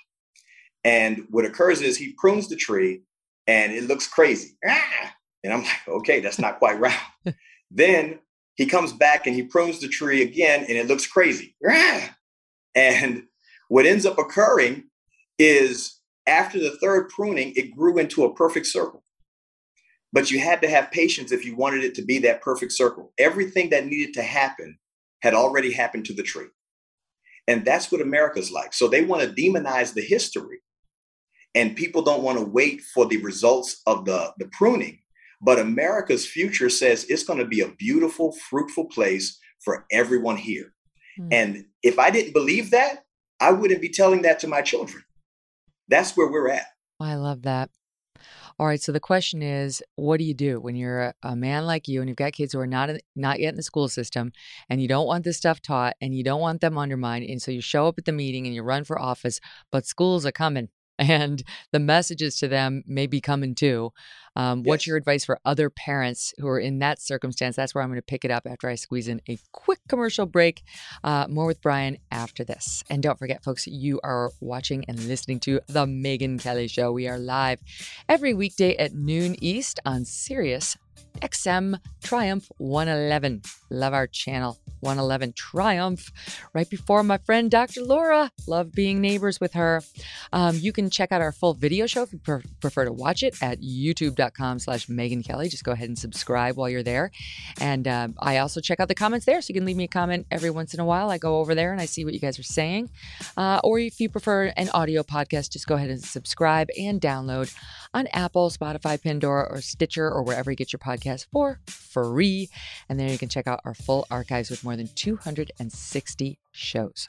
And what occurs is he prunes the tree and it looks crazy. Ah! And I'm like, okay, that's not quite round. Then he comes back and he prunes the tree again and it looks crazy. Ah! And what ends up occurring is after the third pruning, it grew into a perfect circle. But you had to have patience if you wanted it to be that perfect circle. Everything that needed to happen had already happened to the tree. And that's what America's like. So they want to demonize the history. And people don't want to wait for the results of the, the pruning. But America's future says it's going to be a beautiful, fruitful place for everyone here. Mm. And if I didn't believe that, I wouldn't be telling that to my children. That's where we're at. I love that. All right. So the question is, what do you do when you're a, a man like you and you've got kids who are not in, not yet in the school system and you don't want this stuff taught and you don't want them undermined? And so you show up at the meeting and you run for office, but schools are coming and the messages to them may be coming too. Um, yes. What's your advice for other parents who are in that circumstance? That's where I'm going to pick it up after I squeeze in a quick commercial break. Uh, more with Brian after this. And don't forget, folks, you are watching and listening to The Megyn Kelly Show. We are live every weekday at noon East on Sirius X M Triumph one eleven. Love our channel, one eleven Triumph. Right before my friend Doctor Laura. Love being neighbors with her. Um, you can check out our full video show if you pre- prefer to watch it at youtube.com slash Megyn Kelly. Just go ahead and subscribe while you're there. And uh, I also check out the comments there, so you can leave me a comment every once in a while. I go over there and I see what you guys are saying. Uh, or if you prefer an audio podcast, just go ahead and subscribe and download on Apple, Spotify, Pandora, or Stitcher, or wherever you get your podcasts for free. And there you can check out our full archives with more than two hundred sixty shows.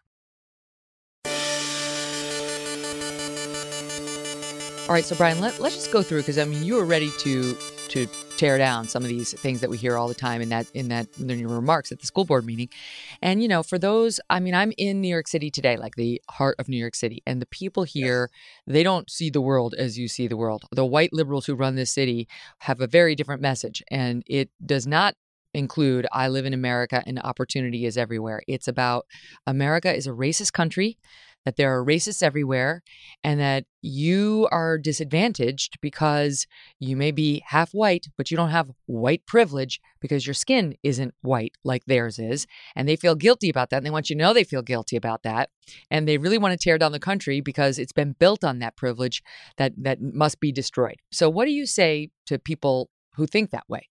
All right, so Brian, let, let's just go through, because I mean, you were ready to to tear down some of these things that we hear all the time in that in that in your remarks at the school board meeting. And you know, for those, I mean, I'm in New York City today, like the heart of New York City, and the people here, they don't see the world as you see the world. The white liberals who run this city have a very different message, and it does not include "I live in America and opportunity is everywhere." It's about America is a racist country, that there are racists everywhere, and that you are disadvantaged because you may be half white, but you don't have white privilege because your skin isn't white like theirs is. And they feel guilty about that. And they want you to know they feel guilty about that. And they really want to tear down the country because it's been built on that privilege that, that must be destroyed. So what do you say to people who think that way?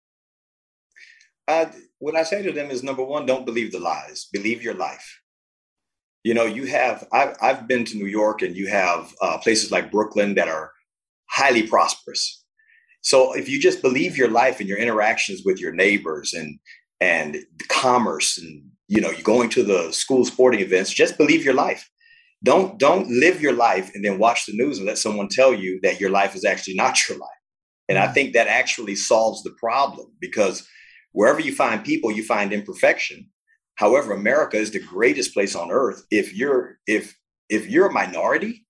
Uh, what I say to them is, number one, don't believe the lies. Believe your life. You know, you have, I've, I've been to New York, and you have uh, places like Brooklyn that are highly prosperous. So if you just believe your life and your interactions with your neighbors and, and commerce, and, you know, you're going to the school sporting events, just believe your life. Don't, don't live your life and then watch the news and let someone tell you that your life is actually not your life. And I think that actually solves the problem, because wherever you find people, you find imperfection. However, America is the greatest place on earth. If you're if if you're a minority,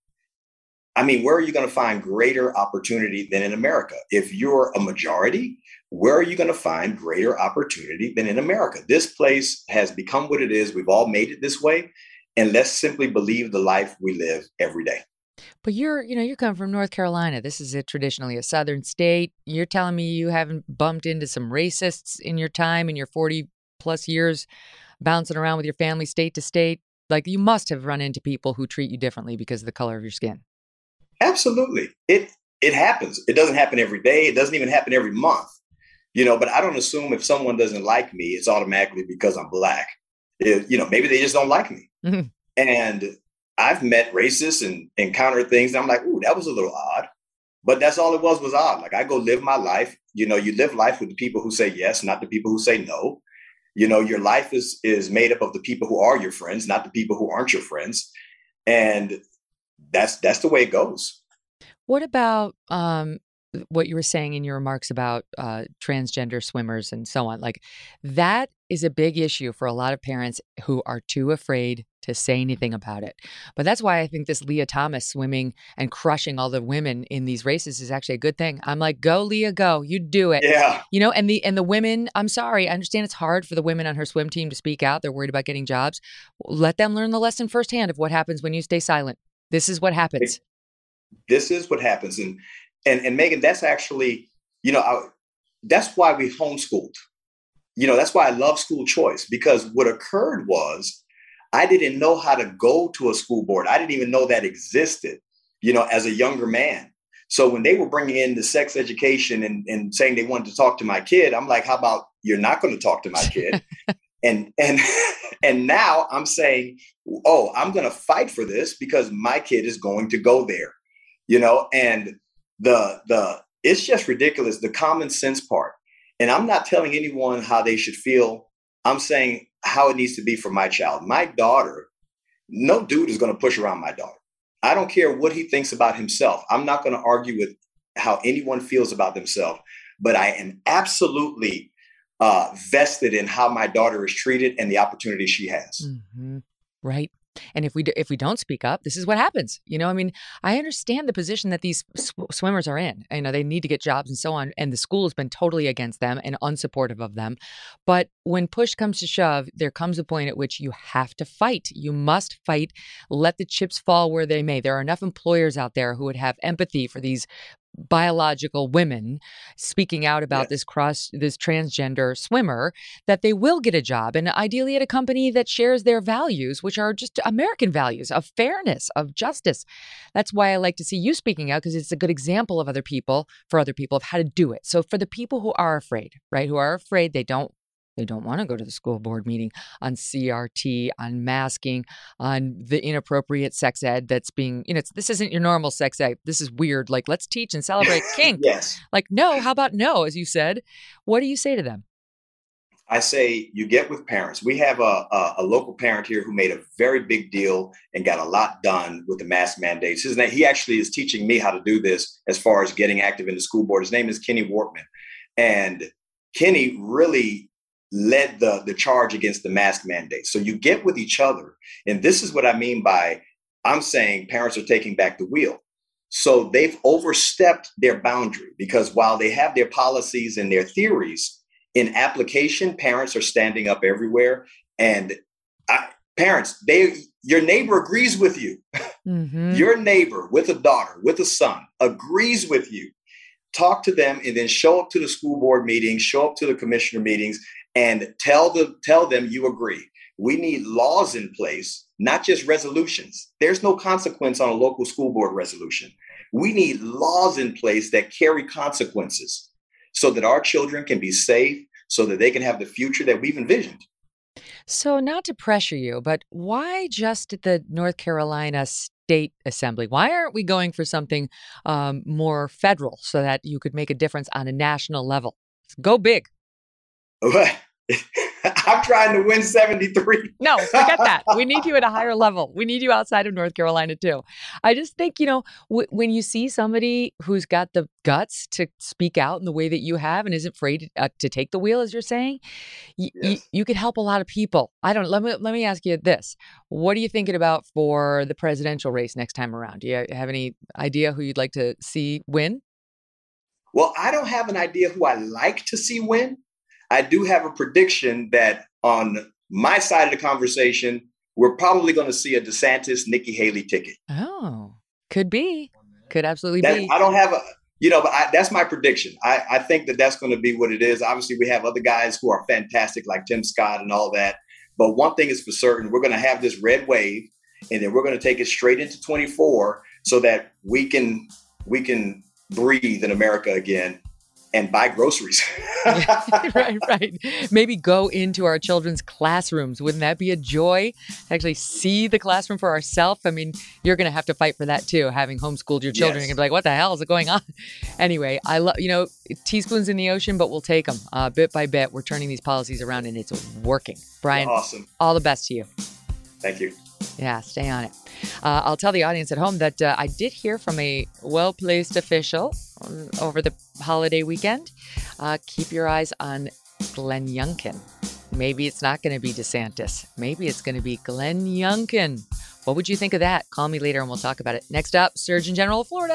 I mean, where are you going to find greater opportunity than in America? If you're a majority, where are you going to find greater opportunity than in America? This place has become what it is. We've all made it this way. And let's simply believe the life we live every day. But you're, you know, you come from North Carolina. This is a traditionally a Southern state. You're telling me you haven't bumped into some racists in your time, in your forty plus years bouncing around with your family state to state? Like, you must have run into people who treat you differently because of the color of your skin. Absolutely. It it happens. It doesn't happen every day. It doesn't even happen every month. You know, but I don't assume if someone doesn't like me, it's automatically because I'm Black. It, you know, maybe they just don't like me. Mm-hmm. And I've met racists and encountered things, and I'm like, ooh, that was a little odd. But that's all it was, was odd. Like, I go live my life. You know, you live life with the people who say yes, not the people who say no. You know, your life is is made up of the people who are your friends, not the people who aren't your friends. And that's that's the way it goes. What about um, what you were saying in your remarks about uh, transgender swimmers and so on? Like, that is a big issue for a lot of parents who are too afraid to say anything about it. But that's why I think this Leah Thomas swimming and crushing all the women in these races is actually a good thing. I'm like, go, Leah, go. You do it. Yeah. You know, and the and the women, I'm sorry, I understand it's hard for the women on her swim team to speak out. They're worried about getting jobs. Let them learn the lesson firsthand of what happens when you stay silent. This is what happens. This is what happens. And and and Megan, that's actually, you know, I, that's why we homeschooled. You know, that's why I love school choice, because what occurred was, I didn't know how to go to a school board. I didn't even know that existed, you know, as a younger man. So when they were bringing in the sex education and, and saying they wanted to talk to my kid, I'm like, how about you're not going to talk to my kid? and and and now I'm saying, oh, I'm going to fight for this because my kid is going to go there, you know, and the the it's just ridiculous, the common sense part. And I'm not telling anyone how they should feel. I'm saying how it needs to be for my child. My daughter, no dude is going to push around my daughter. I don't care what he thinks about himself. I'm not going to argue with how anyone feels about themselves, but I am absolutely uh, vested in how my daughter is treated and the opportunity she has. Mm-hmm. Right. And if we do, if we don't speak up, this is what happens. You know, I mean, I understand the position that these sw- swimmers are in. You know, they need to get jobs and so on. And the school has been totally against them and unsupportive of them. But when push comes to shove, there comes a point at which you have to fight. You must fight. Let the chips fall where they may. There are enough employers out there who would have empathy for these biological women speaking out about yeah. this cross, this transgender swimmer, that they will get a job, and ideally at a company that shares their values, which are just American values of fairness, of justice. That's why I like to see you speaking out, because it's a good example of other people, for other people, of how to do it. So for the people who are afraid, right, who are afraid, they don't They don't want to go to the school board meeting on C R T, on masking, on the inappropriate sex ed that's being, you know, it's, this isn't your normal sex ed. This is weird. Like, let's teach and celebrate kink. Yes. Like, no, how about no, as you said? What do you say to them? I say you get with parents. We have a, a, a local parent here who made a very big deal and got a lot done with the mask mandates. His name, he actually is teaching me how to do this as far as getting active in the school board. His name is Kenny Wortman. And Kenny really led the, the charge against the mask mandate. So you get with each other. And this is what I mean by, I'm saying parents are taking back the wheel. So they've overstepped their boundary, because while they have their policies and their theories, in application, parents are standing up everywhere. And I, parents, they your neighbor agrees with you. Mm-hmm. Your neighbor with a daughter, with a son, agrees with you. Talk to them and then show up to the school board meetings, show up to the commissioner meetings, and tell the tell them you agree. We need laws in place, not just resolutions. There's no consequence on a local school board resolution. We need laws in place that carry consequences, so that our children can be safe, so that they can have the future that we've envisioned. So not to pressure you, but why just at the North Carolina State Assembly? Why aren't we going for something um, more federal so that you could make a difference on a national level? Go big. I'm trying to win seventy-three. No, forget that. We need you at a higher level. We need you outside of North Carolina, too. I just think, you know, w- when you see somebody who's got the guts to speak out in the way that you have and isn't afraid uh, to take the wheel, as you're saying, y- yes. y- you could help a lot of people. I don't let me let me ask you this. What are you thinking about for the presidential race next time around? Do you have any idea who you'd like to see win? Well, I don't have an idea who I like to see win. I do have a prediction that on my side of the conversation, we're probably going to see a DeSantis, Nikki Haley ticket. Oh, could be. Could absolutely that, be. I don't have a, you know, but I, that's my prediction. I, I think that that's going to be what it is. Obviously, we have other guys who are fantastic, like Tim Scott and all that. But one thing is for certain, we're going to have this red wave, and then we're going to take it straight into twenty-four so that we can we can breathe in America again and buy groceries. Right, right. Maybe go into our children's classrooms. Wouldn't that be a joy to actually see the classroom for ourselves? I mean, you're going to have to fight for that too, having homeschooled your children. Yes. You're going to be like, what the hell is going on? Anyway, I love, you know, teaspoons in the ocean, but we'll take them uh, bit by bit. We're turning these policies around and it's working. Brian, awesome. All the best to you. Thank you. Yeah, stay on it. Uh, I'll tell the audience at home that uh, I did hear from a well-placed official over the holiday weekend. Uh, keep your eyes on Glenn Youngkin. Maybe it's not going to be DeSantis. Maybe it's going to be Glenn Youngkin. What would you think of that? Call me later and we'll talk about it. Next up, Surgeon General of Florida.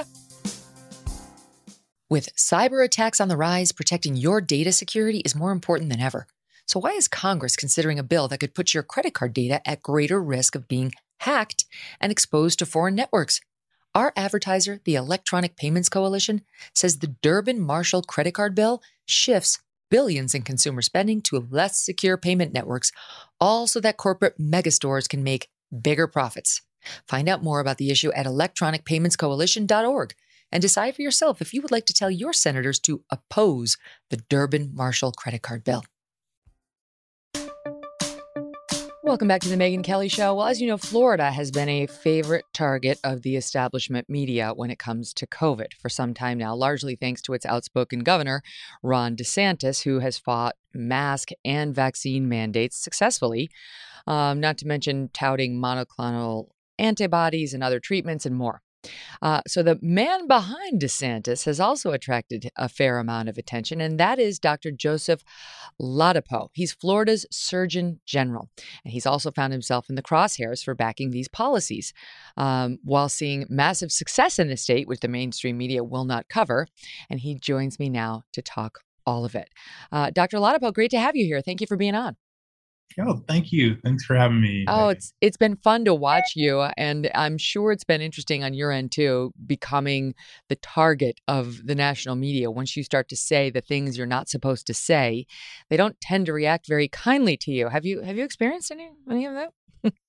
With cyber attacks on the rise, protecting your data security is more important than ever. So why is Congress considering a bill that could put your credit card data at greater risk of being hacked and exposed to foreign networks? Our advertiser, the Electronic Payments Coalition, says the Durbin-Marshall credit card bill shifts billions in consumer spending to less secure payment networks, all so that corporate megastores can make bigger profits. Find out more about the issue at electronic payments coalition dot org and decide for yourself if you would like to tell your senators to oppose the Durbin-Marshall credit card bill. Welcome back to the Megyn Kelly Show. Well, as you know, Florida has been a favorite target of the establishment media when it comes to COVID for some time now, largely thanks to its outspoken governor, Ron DeSantis, who has fought mask and vaccine mandates successfully, um, not to mention touting monoclonal antibodies and other treatments and more. Uh, so the man behind DeSantis has also attracted a fair amount of attention, and that is Doctor Joseph Ladapo. He's Florida's Surgeon General, and he's also found himself in the crosshairs for backing these policies, um, while seeing massive success in the state, which the mainstream media will not cover. And he joins me now to talk all of it. Uh, Doctor Ladapo, great to have you here. Thank you for being on. Oh, thank you. Thanks for having me. Oh, it's it's been fun to watch you, and I'm sure it's been interesting on your end too, becoming the target of the national media. Once you start to say the things you're not supposed to say, they don't tend to react very kindly to you. Have you have you experienced any any of that?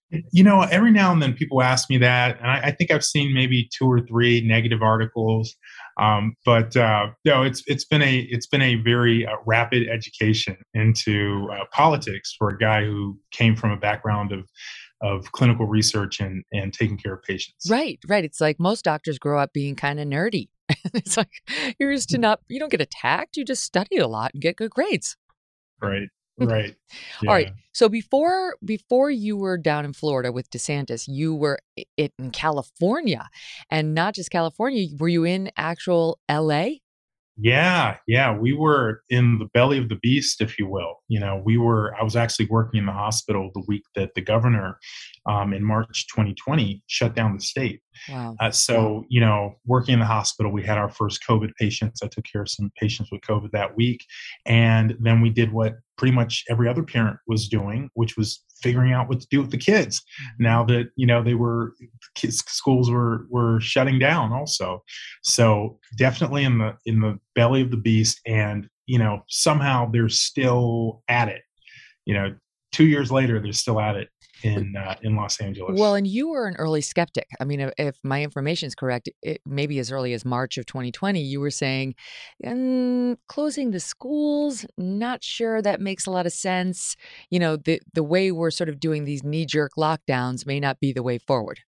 You know, every now and then people ask me that, and I, I think I've seen maybe two or three negative articles. Um, but uh, no, it's it's been a it's been a very uh, rapid education into uh, politics for a guy who came from a background of of clinical research and and taking care of patients. Right, right. It's like most doctors grow up being kind of nerdy. It's like you're used to not, you don't get attacked. You just study a lot and get good grades. Right, right, All right. yeah. So before before you were down in Florida with DeSantis, you were i- i- in California, and not just California. Were you in actual L A? Yeah, yeah, we were in the belly of the beast, if you will. You know, we were. I was actually working in the hospital the week that the governor, um, in March twenty twenty, shut down the state. Wow. Uh, so, you know, working in the hospital, we had our first COVID patients. I took care of some patients with COVID that week, and then we did what pretty much every other parent was doing, which was figuring out what to do with the kids. Mhm. Now that you know they were kids, schools were were shutting down, also. So definitely in the in the belly of the beast, and you know somehow they're still at it. You know, two years later, they're still at it in uh, in Los Well, Angeles. and you were an early skeptic. I mean, if, if my information is correct, it, maybe as early as March of twenty twenty, you were saying, mm, closing the schools, not sure that makes a lot of sense. You know, the the way we're sort of doing these knee jerk lockdowns may not be the way forward.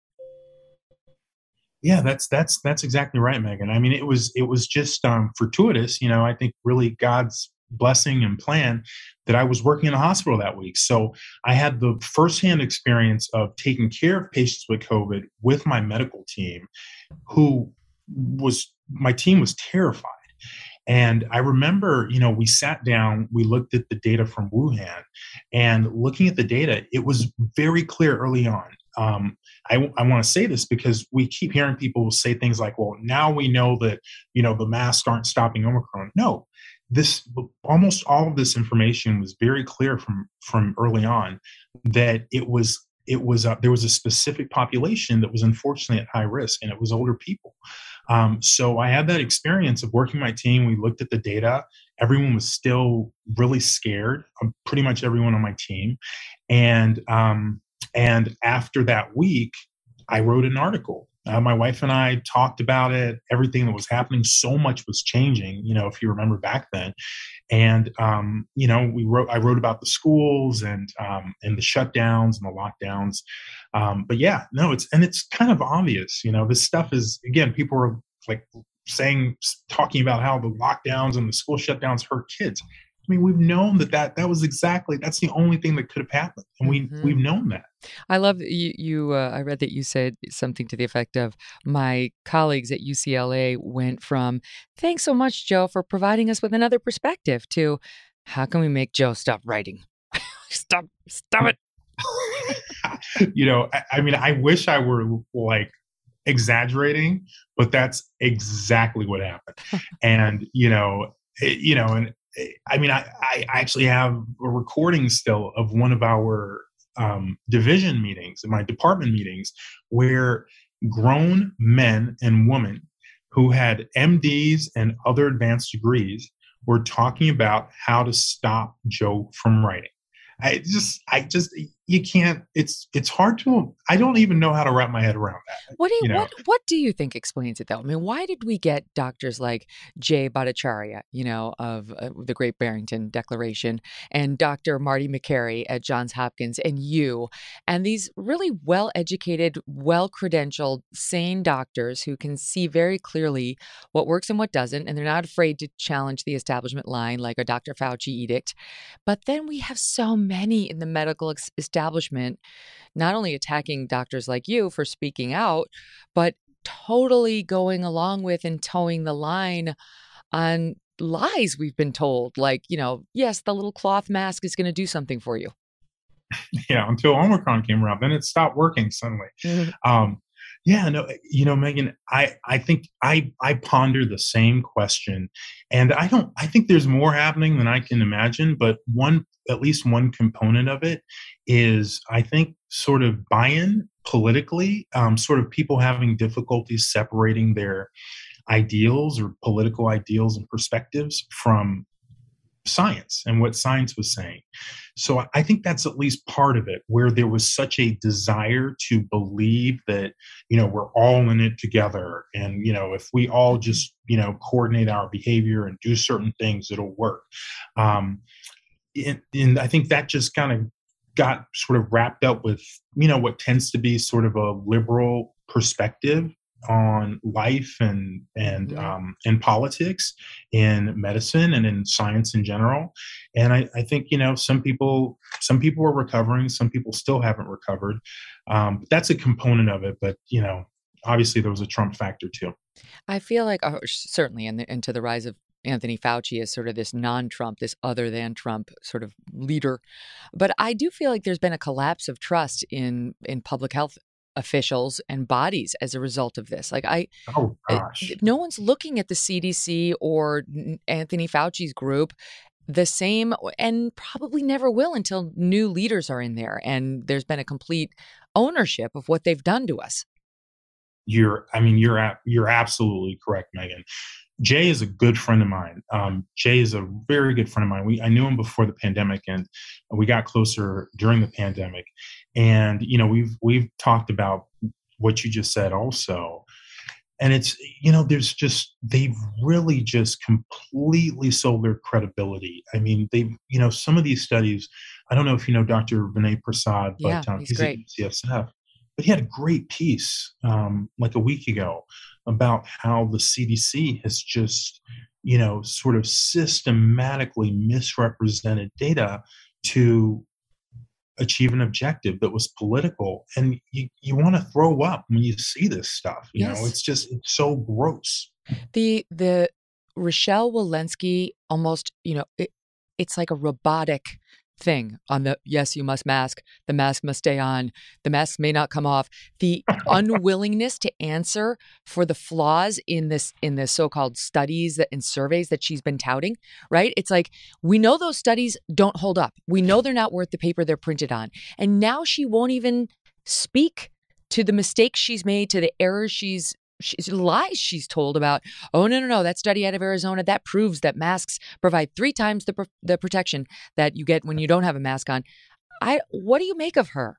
Yeah, that's that's that's exactly right, Megan. I mean, it was it was just um, fortuitous, you know. I think really God's blessing and plan that I was working in a hospital that week, so I had the firsthand experience of taking care of patients with COVID with my medical team, who was my team was terrified. And I remember, you know, we sat down, we looked at the data from Wuhan, and looking at the data, it was very clear early on. Um, I, I want to say this because we keep hearing people say things like, well, now we know that, you know, the masks aren't stopping Omicron. No, this almost all of this information was very clear from from early on that it was it was uh, there was a specific population that was unfortunately at high risk, and it was older people. Um, so I had that experience of working my team. We looked at the data. Everyone was still really scared. Um, pretty much everyone on my team, and um, and after that week, I wrote an article. Uh, my wife and I talked about it. Everything that was happening, so much was changing. You know, if you remember back then, and um, you know, we wrote. I wrote about the schools and um, and the shutdowns and the lockdowns. Um, but yeah, no, it's and it's kind of obvious. You know, this stuff is again, people are like saying, talking about how the lockdowns and the school shutdowns hurt kids. I mean, we've known that that that was exactly that's the only thing that could have happened, and we Hmm. we've known that. I love that you. you uh, I read that you said something to the effect of, "My colleagues at U C L A went from thanks so much, Joe, for providing us with another perspective to how can we make Joe stop writing? Stop, stop it." You know, I, I mean, I wish I were like exaggerating, but that's exactly what happened. And you know, it, you know, and it, I mean, I, I actually have a recording still of one of our um, division meetings, my department meetings, where grown men and women who had M Ds and other advanced degrees were talking about how to stop Joe from writing. I just, I just, you can't. It's, it's hard to. I don't even know how to wrap my head around that. What do you, You know, what what do you think explains it though? I mean, why did we get doctors like Jay Bhattacharya, you know, of uh, the Great Barrington Declaration, and Doctor Marty McCary at Johns Hopkins, and you, and these really well-educated, well-credentialed, sane doctors who can see very clearly what works and what doesn't, and they're not afraid to challenge the establishment line like a Doctor Fauci edict. But then we have so many in the medical ex- establishment not only attacking doctors like you for speaking out, but totally going along with and towing the line on lies we've been told. Like, you know, yes, the little cloth mask is going to do something for you. yeah. Until Omicron came around, then it stopped working suddenly. Mhm. Um, yeah, no, you know, Megan, I, I think I, I ponder the same question, and I don't, I think there's more happening than I can imagine, but one, at least one component of it is, I think, sort of buy-in politically, um, sort of people having difficulties separating their ideals or political ideals and perspectives from science and what science was saying. So I think that's at least part of it, where there was such a desire to believe that, you know, we're all in it together. And, you know, if we all just, you know, coordinate our behavior and do certain things, it'll work. Um, and, and I think that just kind of got sort of wrapped up with, you know, what tends to be sort of a liberal perspective on life and and mm-hmm. um, and politics in medicine and in science in general. And I, I think, you know, some people some people are recovering, some people still haven't recovered. Um, but that's a component of it. But, you know, obviously there was a Trump factor too. I feel like uh, certainly in the, into the rise of Anthony Fauci as sort of this non-Trump, this other than Trump sort of leader. But I do feel like there's been a collapse of trust in in public health officials and bodies as a result of this. Like I, oh gosh, no one's looking at the C D C or Anthony Fauci's group the same, and probably never will until new leaders are in there and there's been a complete ownership of what they've done to us. You're, I mean, you're at, you're absolutely correct, Megan. Jay is a good friend of mine. Um, Jay is a very good friend of mine. We I knew him before the pandemic, and we got closer during the pandemic. And you know, we've we've talked about what you just said also. And it's, you know, there's just, they've really just completely sold their credibility. I mean, they've, you know, some of these studies, I don't know if you know Doctor Vinay Prasad, but yeah, um, he's, he's great. at U C S F. But he had a great piece um, like a week ago about how the C D C has just, you know, sort of systematically misrepresented data to achieve an objective that was political. And you, you want to throw up when you see this stuff. You yes. know, it's just, it's so gross. The, the Rochelle Walensky almost, you know, it, it's like a robotic thing on the, yes, you must mask, the mask must stay on, the mask may not come off, the unwillingness to answer for the flaws in this, in the so-called studies that and surveys that she's been touting, right? It's like, we know those studies don't hold up. We know they're not worth the paper they're printed on. And now she won't even speak to the mistakes she's made, to the errors she's She's, lies she's told about, oh, no, no, no, that study out of Arizona, that proves that masks provide three times the the protection that you get when you don't have a mask on. I, what do you make of her?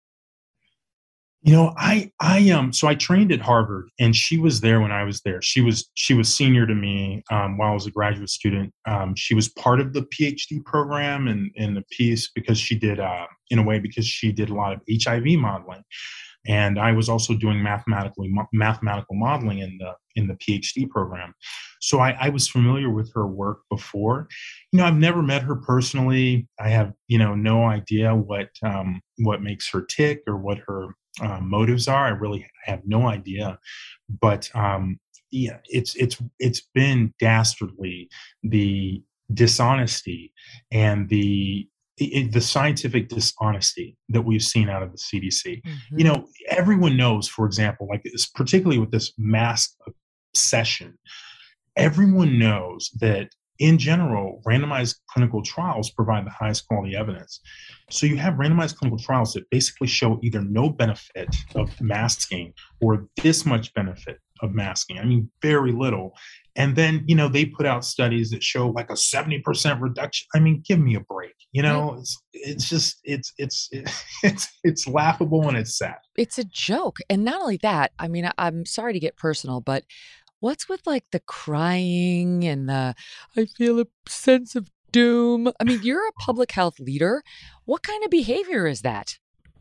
You know, I, I, um, so I trained at Harvard, and she was there when I was there. She was, she was senior to me, um, while I was a graduate student. Um, she was part of the PhD program and in the piece because she did, uh, in a way, because she did a lot of H I V modeling. And I was also doing mathematically mathematical modeling in the in the PhD program. So I, I was familiar with her work before. You know, I've never met her personally. I have, you know, no idea what um, what makes her tick or what her uh, motives are. I really have no idea. But um, yeah, it's it's it's been dastardly, the dishonesty and the It, the scientific dishonesty that we've seen out of the C D C. Mm-hmm. You know, everyone knows, for example, like this, particularly with this mask obsession, everyone knows that in general, randomized clinical trials provide the highest quality evidence. So you have randomized clinical trials that basically show either no benefit of masking or this much benefit of masking. I mean, very little. And then, you know, they put out studies that show like a seventy percent reduction. I mean, give me a break. You know, right. it's it's just it's it's it's it's laughable and it's sad. It's a joke. And not only that, I mean, I'm sorry to get personal, but what's with like the crying and the I feel a sense of doom? I mean, you're a public health leader. What kind of behavior is that?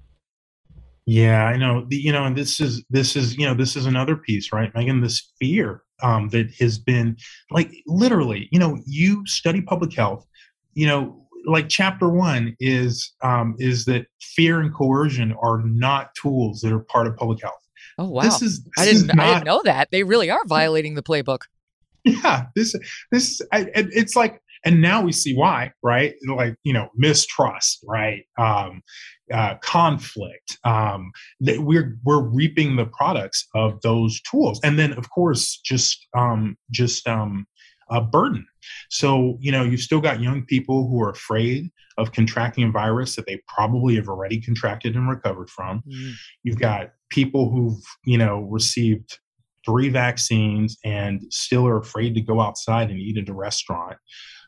Yeah, I know. The, you know, and this is this is you know this is another piece, right, Megan? This fear um, that has been like literally, you know, you study public health, you know, like chapter one is um, is that fear and coercion are not tools that are part of public health. Oh wow! This is, this I didn't not, I didn't know that. They really are violating the playbook. Yeah, this this I, it's like. And now we see why, right? Like, you know, mistrust, right? Um, uh, conflict. Um, that we're we're reaping the products of those tools, and then of course, just um, just um, a burden. So you know, you've still got young people who are afraid of contracting a virus that they probably have already contracted and recovered from. Mm. You've got people who've you know received three vaccines and still are afraid to go outside and eat at a restaurant.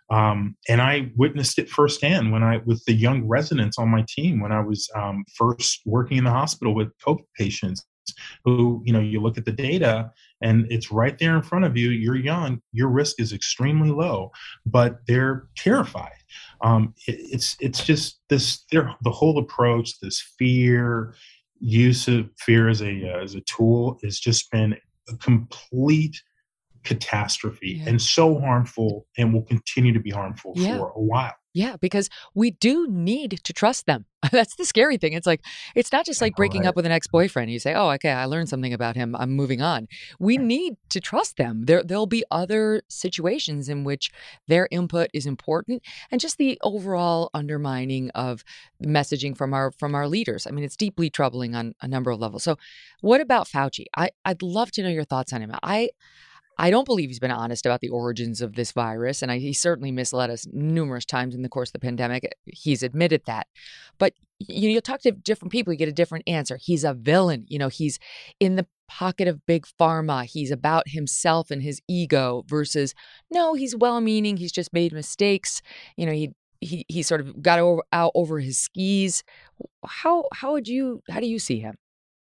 Um, and I witnessed it firsthand when I, with the young residents on my team, when I was um, first working in the hospital with COVID patients who, you know, you look at the data and it's right there in front of you. You're young, your risk is extremely low, but they're terrified. Um, it, it's, it's just this, the whole approach, this fear, use of fear as a, uh, as a tool has just been a complete catastrophe Yeah. and so harmful and will continue to be harmful Yeah. for a while. Yeah, because we do need to trust them. That's the scary thing. It's like, it's not just like breaking Right. up with an ex-boyfriend. You say, oh, okay, I learned something about him. I'm moving on. We need to trust them. There, there'll be other situations in which their input is important, and just the overall undermining of messaging from our from our leaders. I mean, it's deeply troubling on a number of levels. So what about Fauci? I, I'd love to know your thoughts on him. I I don't believe he's been honest about the origins of this virus, and I, he certainly misled us numerous times in the course of the pandemic. He's admitted that. But you, you talk to different people, you get a different answer. He's a villain. You know, he's in the pocket of big pharma. He's about himself and his ego versus, no, he's well-meaning. He's just made mistakes. You know, he he he sort of got over, out over his skis. How how would you how do you see him?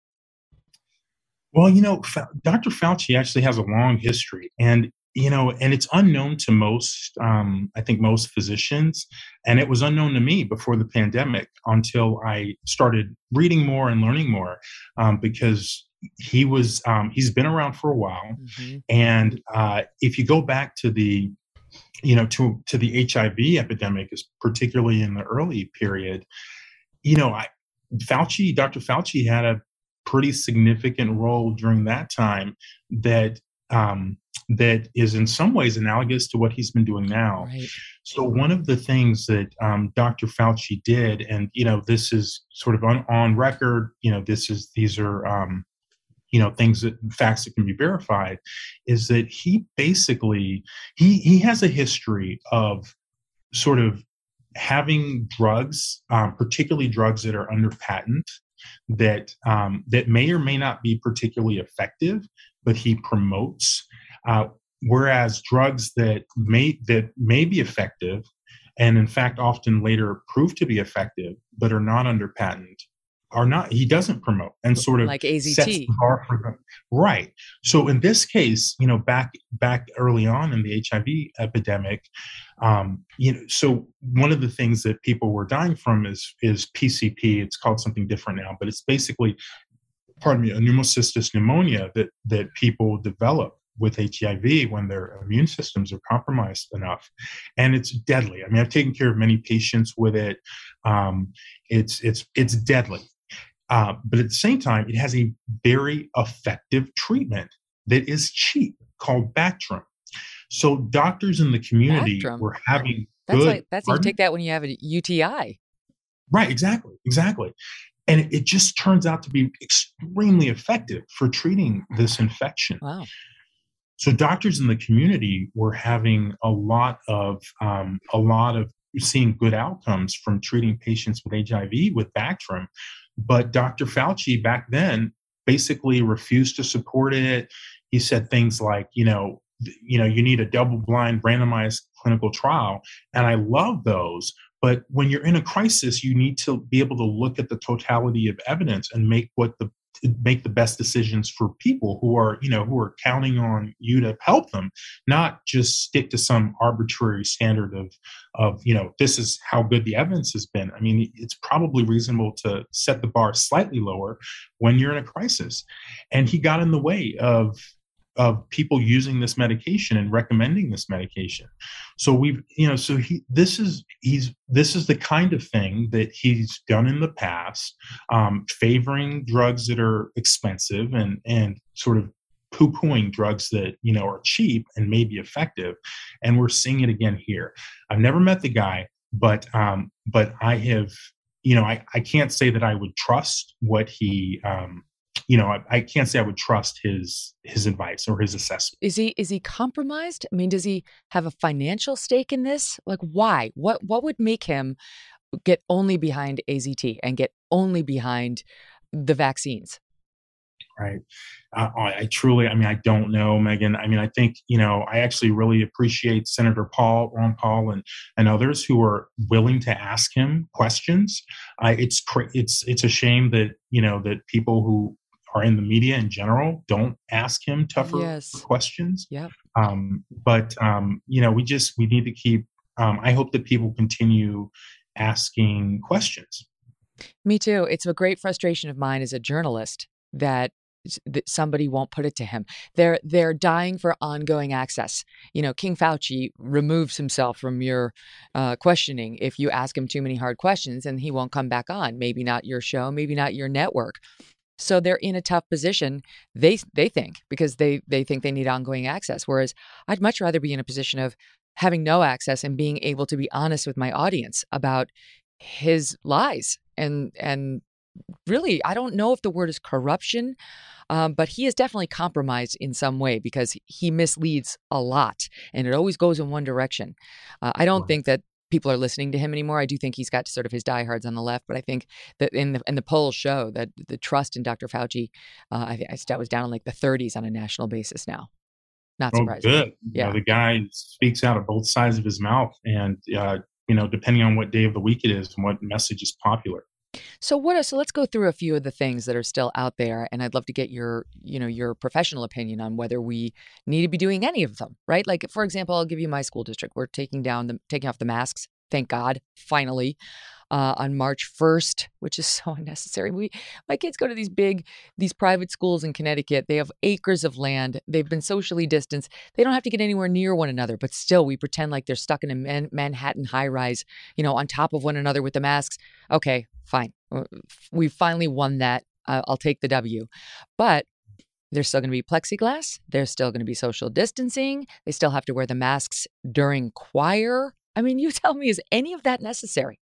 Well, you know, Fa- Doctor Fauci actually has a long history, and you know, and it's unknown to most, um, I think, most physicians, and it was unknown to me before the pandemic until I started reading more and learning more, um, because he was um, he's been around for a while, Mm-hmm. and uh, if you go back to the you know to to the H I V epidemic, is particularly in the early period, you know, I, Fauci, Doctor Fauci had a pretty significant role during that time that um, that is in some ways analogous to what he's been doing now. Right. So one of the things that um, Doctor Fauci did, and you know, this is sort of on, on record, you know, this is these are um, you know things that facts that can be verified, is that he basically he he has a history of sort of having drugs, um, particularly drugs that are under patent, that um, that may or may not be particularly effective, but he promotes. Uh, whereas drugs that may that may be effective, and in fact often later prove to be effective, but are not under patent, are not. He doesn't promote and sort of Like A Z T. sets the bar for them. Right. So in this case, you know, back back early on in the H I V epidemic, um, you know, so one of the things that people were dying from is is P C P. It's called something different now, but it's basically, pardon me, a pneumocystis pneumonia that that people develop with H I V when their immune systems are compromised enough, and it's deadly. I mean, I've taken care of many patients with it. Um, it's it's it's deadly. Uh, but at the same time, it has a very effective treatment that is cheap called Bactrim. So doctors in the community Bactrim? were having That's good. like that's you pardon? take that when you have a U T I. Right, exactly, exactly. And it, it just turns out to be extremely effective for treating this infection. Wow. So doctors in the community were having a lot of um, a lot of seeing good outcomes from treating patients with H I V with Bactrim. But Doctor Fauci back then basically refused to support it. He said things like, you know, you know, you need a double-blind randomized clinical trial. And I love those. But when you're in a crisis, you need to be able to look at the totality of evidence and make what the make the best decisions for people who are, you know, who are counting on you to help them, not just stick to some arbitrary standard of, of, you know, this is how good the evidence has been. I mean, it's probably reasonable to set the bar slightly lower when you're in a crisis. And he got in the way of, of people using this medication and recommending this medication. So we've, you know, so he, this is, he's, this is the kind of thing that he's done in the past, um, favoring drugs that are expensive and, and sort of poo-pooing drugs that, you know, are cheap and may be effective. And we're seeing it again here. I've never met the guy, but, um, but I have, you know, I, I can't say that I would trust what he, um, you know, I, I can't say I would trust his his advice or his assessment. Is he is he compromised? I mean, does he have a financial stake in this? Like, why? What what would make him get only behind A Z T and get only behind the vaccines? Right. Uh, I, I truly, I mean, I don't know, Megan. I mean, I think, you know, I actually really appreciate Senator Paul, Ron Paul, and and others who are willing to ask him questions. I it's cra- it's it's a shame that, you know, that people who are in the media in general don't ask him tougher Yes. questions. Yep. Um, but um, you know, we just we need to keep. Um, I hope that people continue asking questions. Me too. It's a great frustration of mine as a journalist that that somebody won't put it to him. They're they're dying for ongoing access. You know, King Fauci removes himself from your uh, questioning if you ask him too many hard questions, and he won't come back on. Maybe not your show, maybe not your network. So they're in a tough position. They they think because they they think they need ongoing access. Whereas I'd much rather be in a position of having no access and being able to be honest with my audience about his lies and and really, I don't know if the word is corruption, um, but he is definitely compromised in some way because he misleads a lot and it always goes in one direction. Uh, I don't Right. think that people are listening to him anymore. I do think he's got sort of his diehards on the left, but I think that in the, in the polls show that the trust in Doctor Fauci, uh, I, I that was down in like the thirties on a national basis now. Not Oh, surprising. good. You know, Yeah. the guy speaks out of both sides of his mouth, and uh, you know, depending on what day of the week it is and what message is popular. So what are, so let's go through a few of the things that are still out there, and I'd love to get your, you know, your professional opinion on whether we need to be doing any of them, right? Like, for example, I'll give you my school district. We're taking down the taking off the masks. Thank God, finally, uh, on March first, which is so unnecessary. We, my kids go to these big, these private schools in Connecticut. They have acres of land. They've been socially distanced. They don't have to get anywhere near one another, but still we pretend like they're stuck in a Man- Manhattan high rise, you know, on top of one another with the masks. Okay, fine. We finally won that. Uh, I'll take the W. But there's still going to be plexiglass. There's still going to be social distancing. They still have to wear the masks during choir. I mean, you tell me, is any of that necessary?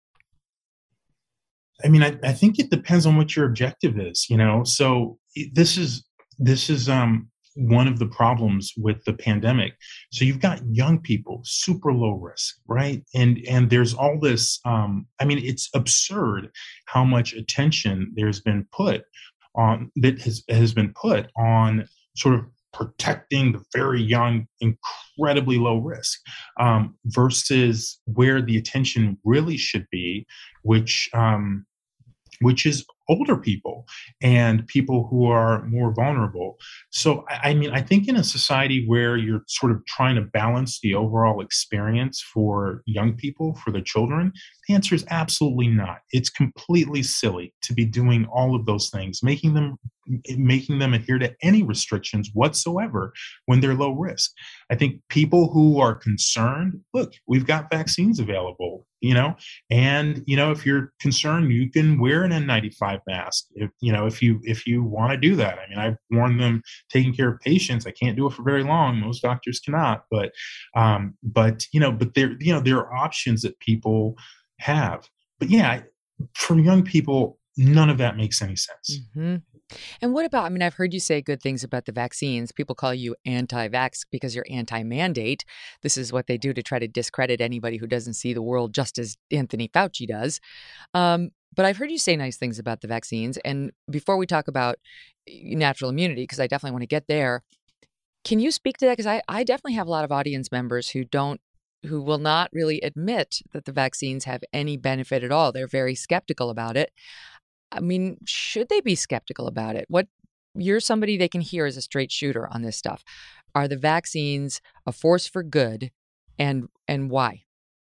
I mean, I, I think it depends on what your objective is, you know. So this is this is um, one of the problems with the pandemic. So you've got young people, super low risk, right? And and there's all this. Um, I mean, it's absurd how much attention there's been put on that has has been put on sort of protecting the very young, incredibly low risk, um, versus where the attention really should be, which um, which is older people and people who are more vulnerable. So, I, I mean, I think in a society where you're sort of trying to balance the overall experience for young people, for the children, the answer is absolutely not. It's completely silly to be doing all of those things, making them making them adhere to any restrictions whatsoever when they're low risk. I think people who are concerned, look, we've got vaccines available, you know, and, you know, if you're concerned, you can wear an N ninety-five mask, if, you know, if you, if you want to do that. I mean, I've worn them taking care of patients. I can't do it for very long. Most doctors cannot, but, um, but, you know, but there, you know, there are options that people have. But yeah, for young people, none of that makes any sense. Mm-hmm. And what about, I mean, I've heard you say good things about the vaccines. People call you anti-vax because you're anti-mandate. This is what they do to try to discredit anybody who doesn't see the world just as Anthony Fauci does. Um, but I've heard you say nice things about the vaccines. And before we talk about natural immunity, because I definitely want to get there, can you speak to that? Because I, I definitely have a lot of audience members who don't, who will not really admit that the vaccines have any benefit at all. They're very skeptical about it. I mean, should they be skeptical about it? What you're somebody they can hear as a straight shooter on this stuff. Are the vaccines a force for good, and and why?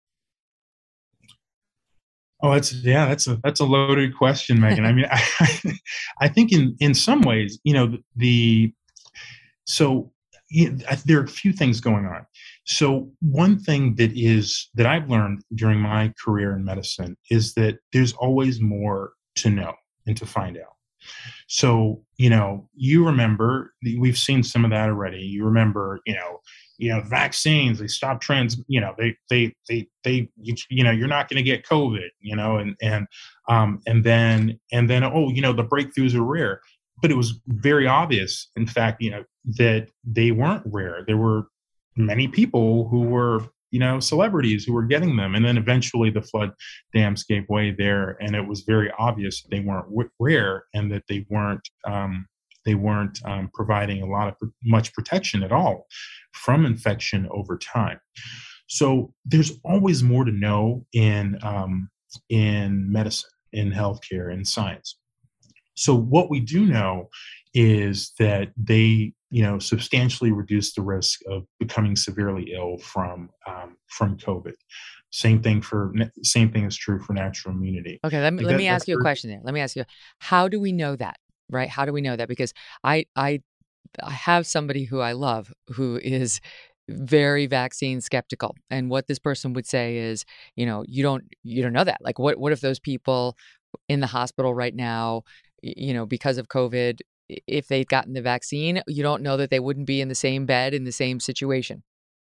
Oh, that's yeah, that's a that's a loaded question, Megan. I mean, I, I think in in some ways, you know, the so you know, there are a few things going on. So one thing that is that I've learned during my career in medicine is that there's always more to know and to find out. So, you know, you remember, we've seen some of that already. You remember, you know, you know, vaccines, they stop trans, you know, they, they, they, they, you, you know, you're not going to get COVID, you know, and, and, um, and then, and then, oh, you know, the breakthroughs are rare, but it was very obvious, in fact, you know, that they weren't rare. There were many people who were, you know, celebrities who were getting them. And then eventually the flood dams gave way there. And it was very obvious that they weren't w- rare and that they weren't, um, They weren't um, providing a lot of much protection at all from infection over time. So there's always more to know in um, in medicine, in healthcare, in science. So what we do know is that they, you know, substantially reduce the risk of becoming severely ill from um, from COVID. Same thing for same thing is true for natural immunity. Okay, let me Like let that- me ask you a that's- question there. Let me ask you, how do we know that? Right? How do we know that? Because I I I have somebody who I love who is very vaccine skeptical. And what this person would say is, you know, you don't you don't know that. Like what what if those people in the hospital right now, y- you know, because of COVID, i- if they'd gotten the vaccine, you don't know that they wouldn't be in the same bed in the same situation.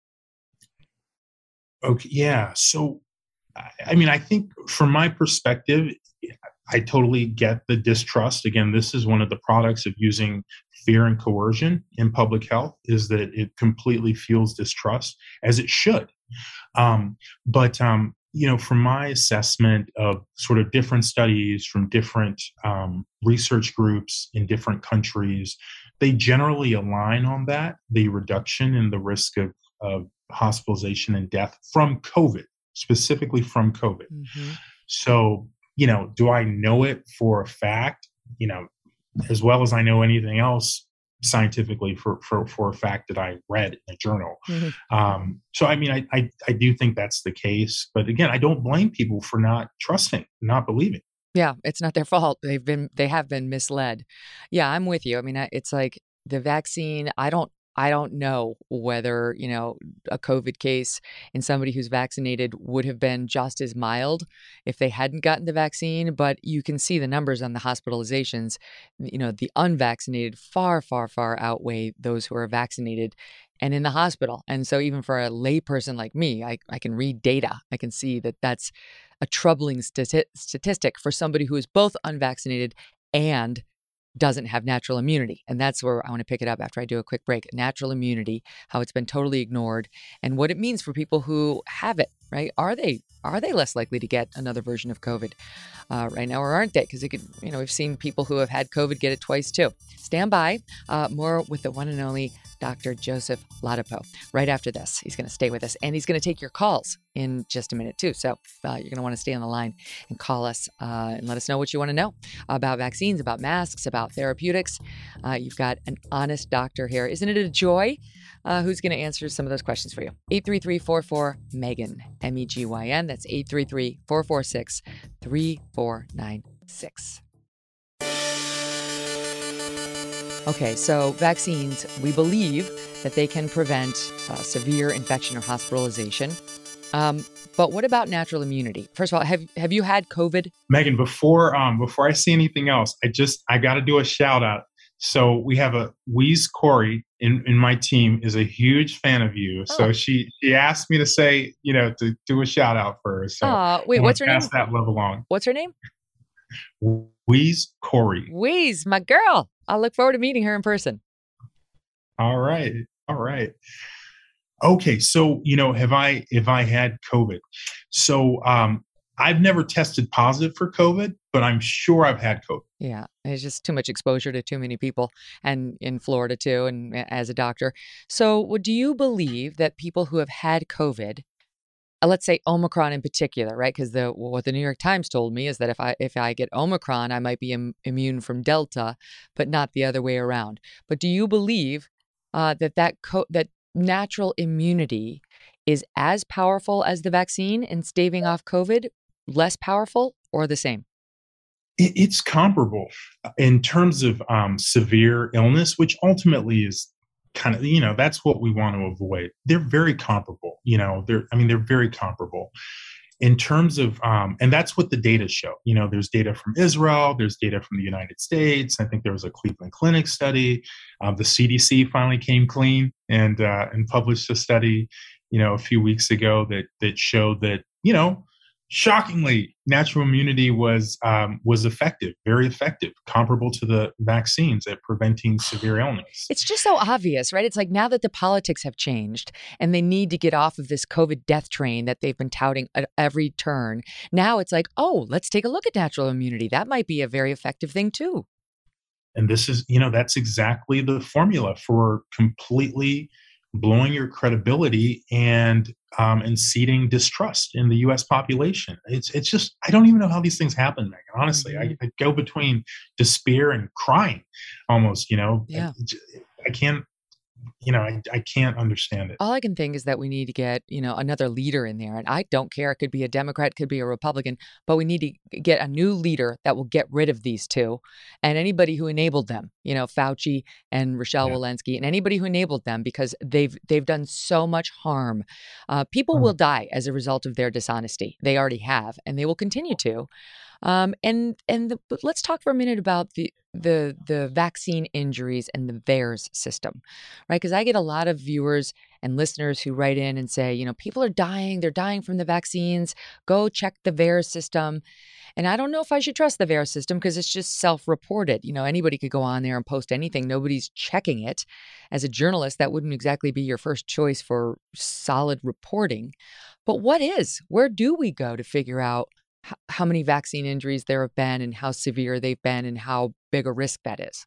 Okay, yeah. So, I I mean, I think from my perspective, I totally get the distrust. Again, this is one of the products of using fear and coercion in public health, is that it completely fuels distrust, as it should. Um, but um, you know, from my assessment of sort of different studies from different um, research groups in different countries, they generally align on that, the reduction in the risk of, of hospitalization and death from COVID, specifically from COVID. hmm So, you know, do I know it for a fact? You know, as well as I know anything else scientifically for for, for a fact that I read in a journal. hmm Um, so, I mean, I, I I do think that's the case. But again, I don't blame people for not trusting, not believing. Yeah, it's not their fault. They've been they have been misled. Yeah, I'm with you. I mean, I- it's like the vaccine, I don't I don't know whether, you know, a COVID case in somebody who's vaccinated would have been just as mild if they hadn't gotten the vaccine, but you can see the numbers on the hospitalizations. You know, the unvaccinated far, far, far outweigh those who are vaccinated and in the hospital. And so even for a layperson like me, I, I can read data. I can see that that's a troubling stati- statistic for somebody who is both unvaccinated and doesn't have natural immunity. And that's where I want to pick it up after I do a quick break. Natural immunity, how it's been totally ignored, and what it means for people who have it, right? Are they are they less likely to get another version of COVID uh, right now, or aren't they? Because it could, you know, we've seen people who have had COVID get it twice too. Stand by. Uh, more with the one and only Doctor Joseph Ladapo right after this. He's going to stay with us, and he's going to take your calls in just a minute too. So uh, you're going to want to stay on the line and call us uh, and let us know what you want to know about vaccines, about masks, about therapeutics. Uh, you've got an honest doctor here. Isn't it a joy? Uh, who's going to answer some of those questions for you? eight three three, four four, Megan, M E G Y N. That's eight three three, four four six, three four nine six. Okay, so vaccines, we believe that they can prevent uh, severe infection or hospitalization. Um, but what about natural immunity? First of all, have have you had COVID? Megan, before um, before I say anything else, I just I got to do a shout out. So we have a Weeze Corey in, in my team is a huge fan of you. So Oh. she she asked me to say, you know, to do a shout out for her. So Aw, wait, I what's her wanna name? pass that love along. What's her name? Weeze Corey. Weeze, my girl. I'll look forward to meeting her in person. All right. All right. Okay. So, you know, have I have I had COVID? So um I've never tested positive for COVID, but I'm sure I've had COVID. Yeah, it's just too much exposure to too many people, and in Florida too, and a- as a doctor. So, would do you believe that people who have had COVID, uh, let's say Omicron in particular, right? Because the what the New York Times told me is that if I if I get Omicron, I might be Im- immune from Delta, but not the other way around. But do you believe uh, that that co- that natural immunity is as powerful as the vaccine in staving off COVID, less powerful, or the same? It, it's comparable in terms of um, severe illness, which ultimately is kind of, you know, that's what we want to avoid. They're very comparable. You know, they're, I mean, they're very comparable in terms of, um, and that's what the data show. You know, there's data from Israel, there's data from the United States. I think there was a Cleveland Clinic study. Um, the C D C finally came clean and uh, and published a study, you know, a few weeks ago that that showed that, you know, shockingly, natural immunity was um, was effective, very effective, comparable to the vaccines at preventing severe illness. It's just so obvious, right? It's like now that the politics have changed and they need to get off of this COVID death train that they've been touting at every turn. Now it's like, oh, let's take a look at natural immunity. That might be a very effective thing too. And this is, you know, that's exactly the formula for completely blowing your credibility and um, and seeding distrust in the U S population. It's it's just, I don't even know how these things happen, Megan. Honestly, Mm-hmm. I, I go between despair and crying, almost. You know, Yeah. I, I can't. You know, I, I can't understand it. All I can think is that we need to get, you know, another leader in there. And I don't care. It could be a Democrat, could be a Republican, but we need to get a new leader that will get rid of these two and anybody who enabled them, you know, Fauci and Rochelle Yeah. Walensky and anybody who enabled them, because they've they've done so much harm. Uh, people Oh. will die as a result of their dishonesty. They already have, and they will continue to. Um, and and the, but let's talk for a minute about the the the vaccine injuries and the V A E R S system, right? Because I get a lot of viewers and listeners who write in and say, you know, people are dying, they're dying from the vaccines. Go check the V A E R S system. And I don't know if I should trust the V A E R S system because it's just self-reported. You know, anybody could go on there and post anything. Nobody's checking it. As a journalist, that wouldn't exactly be your first choice for solid reporting. But what is? Where do we go to figure out how many vaccine injuries there have been and how severe they've been and how big a risk that is?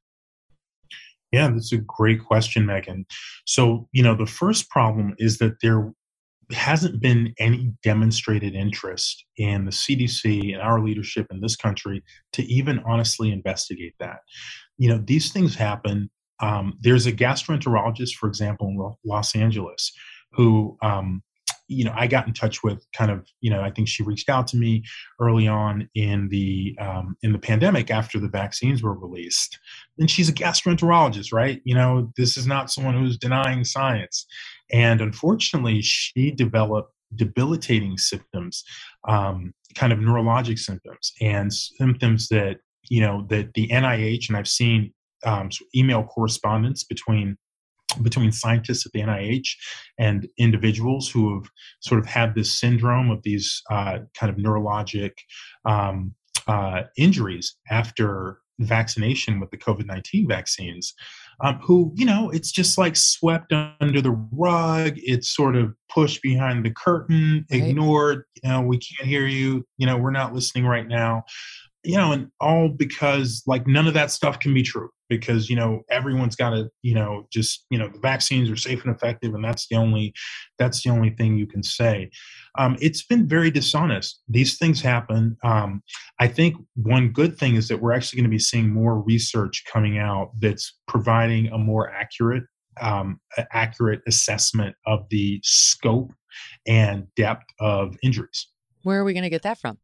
Yeah, that's a great question, Megan. So, you know, the first problem is that there hasn't been any demonstrated interest in the C D C and our leadership in this country to even honestly investigate that. You know, these things happen. Um, there's a gastroenterologist, for example, in Los Angeles, who um, you know, I got in touch with kind of, you know, I think she reached out to me early on in the um, in the pandemic after the vaccines were released. And she's a gastroenterologist, right? You know, this is not someone who's denying science. And unfortunately, she developed debilitating symptoms, um, kind of neurologic symptoms and symptoms that, you know, that the N I H, and I've seen um, email correspondence between between scientists at the N I H and individuals who have sort of had this syndrome of these uh, kind of neurologic um, uh, injuries after vaccination with the COVID nineteen vaccines, um, who, you know, it's just like swept under the rug. It's sort of pushed behind the curtain, Right. ignored, you know, we can't hear you, you know, we're not listening right now. You know, and all because like none of that stuff can be true because, you know, everyone's got to, you know, just, you know, the vaccines are safe and effective. And that's the only, that's the only thing you can say. Um, it's been very dishonest. These things happen. Um, I think one good thing is that we're actually going to be seeing more research coming out that's providing a more accurate, um, accurate assessment of the scope and depth of injuries. Where are we going to get that from?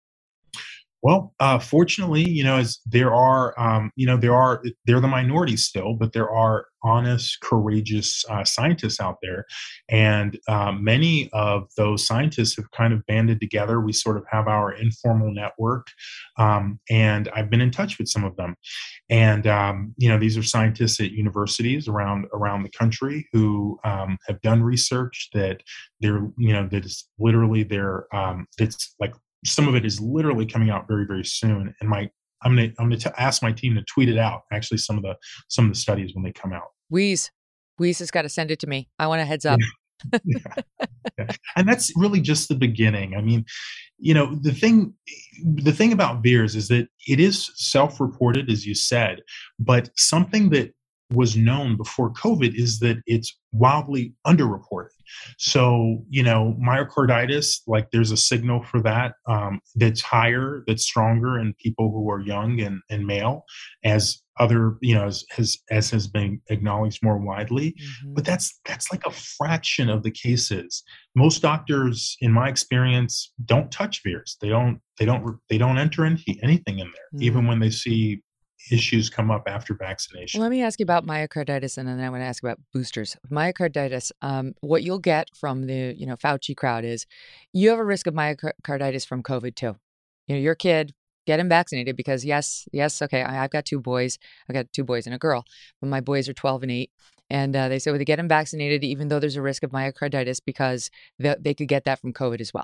Well, uh, fortunately, you know, as there are, um, you know, there are, they're the minority still, but there are honest, courageous uh, scientists out there. And uh, many of those scientists have kind of banded together. We sort of have our informal network. Um, and I've been in touch with some of them. And, um, you know, these are scientists at universities around, around the country who um, have done research that they're, you know, that is literally their, um, it's like, some of it is literally coming out very, very soon. And my, I'm gonna, I'm gonna t- ask my team to tweet it out. Actually, some of the, some of the studies when they come out. Wheeze, Wheeze has got to send it to me. I want a heads up. Yeah. Yeah. And that's really just the beginning. I mean, you know, the thing, the thing about V A E R S is that it is self-reported, as you said, but something that was known before COVID is that it's wildly underreported. So, you know, myocarditis, like there's a signal for that um, that's higher, that's stronger in people who are young and, and male, as other, you know, as, as, as has been acknowledged more widely. Mm-hmm. But that's that's like a fraction of the cases. Most doctors, in my experience, don't touch V A E R S. They don't, they don't, they don't enter into anything in there, Mm. even when they see issues come up after vaccination. Well, let me ask you about myocarditis, and then I want to ask about boosters. Myocarditis, um, what you'll get from the, you know, Fauci crowd is you have a risk of myocarditis from COVID too. You know, your kid, get him vaccinated because yes, yes, okay, I, I've got two boys. I've got two boys and a girl, but my boys are twelve and eight. And uh, they say, well, they get him vaccinated, even though there's a risk of myocarditis because they, they could get that from COVID as well.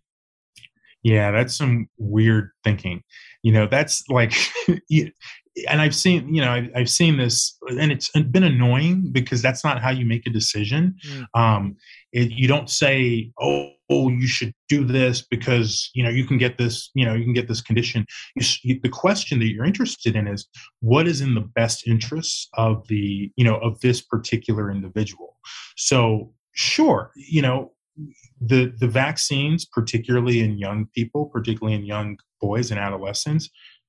Yeah, that's some weird thinking. You know, that's like, and I've seen, you know, I've, I've seen this, and it's been annoying because that's not how you make a decision. Mm. Um, it, you don't say, oh, oh, you should do this because, you know, you can get this, you know, you can get this condition. You, you, the question that you're interested in is what is in the best interests of the, you know, of this particular individual. So sure, you know, the, the vaccines, particularly in young people, particularly in young boys and adolescents,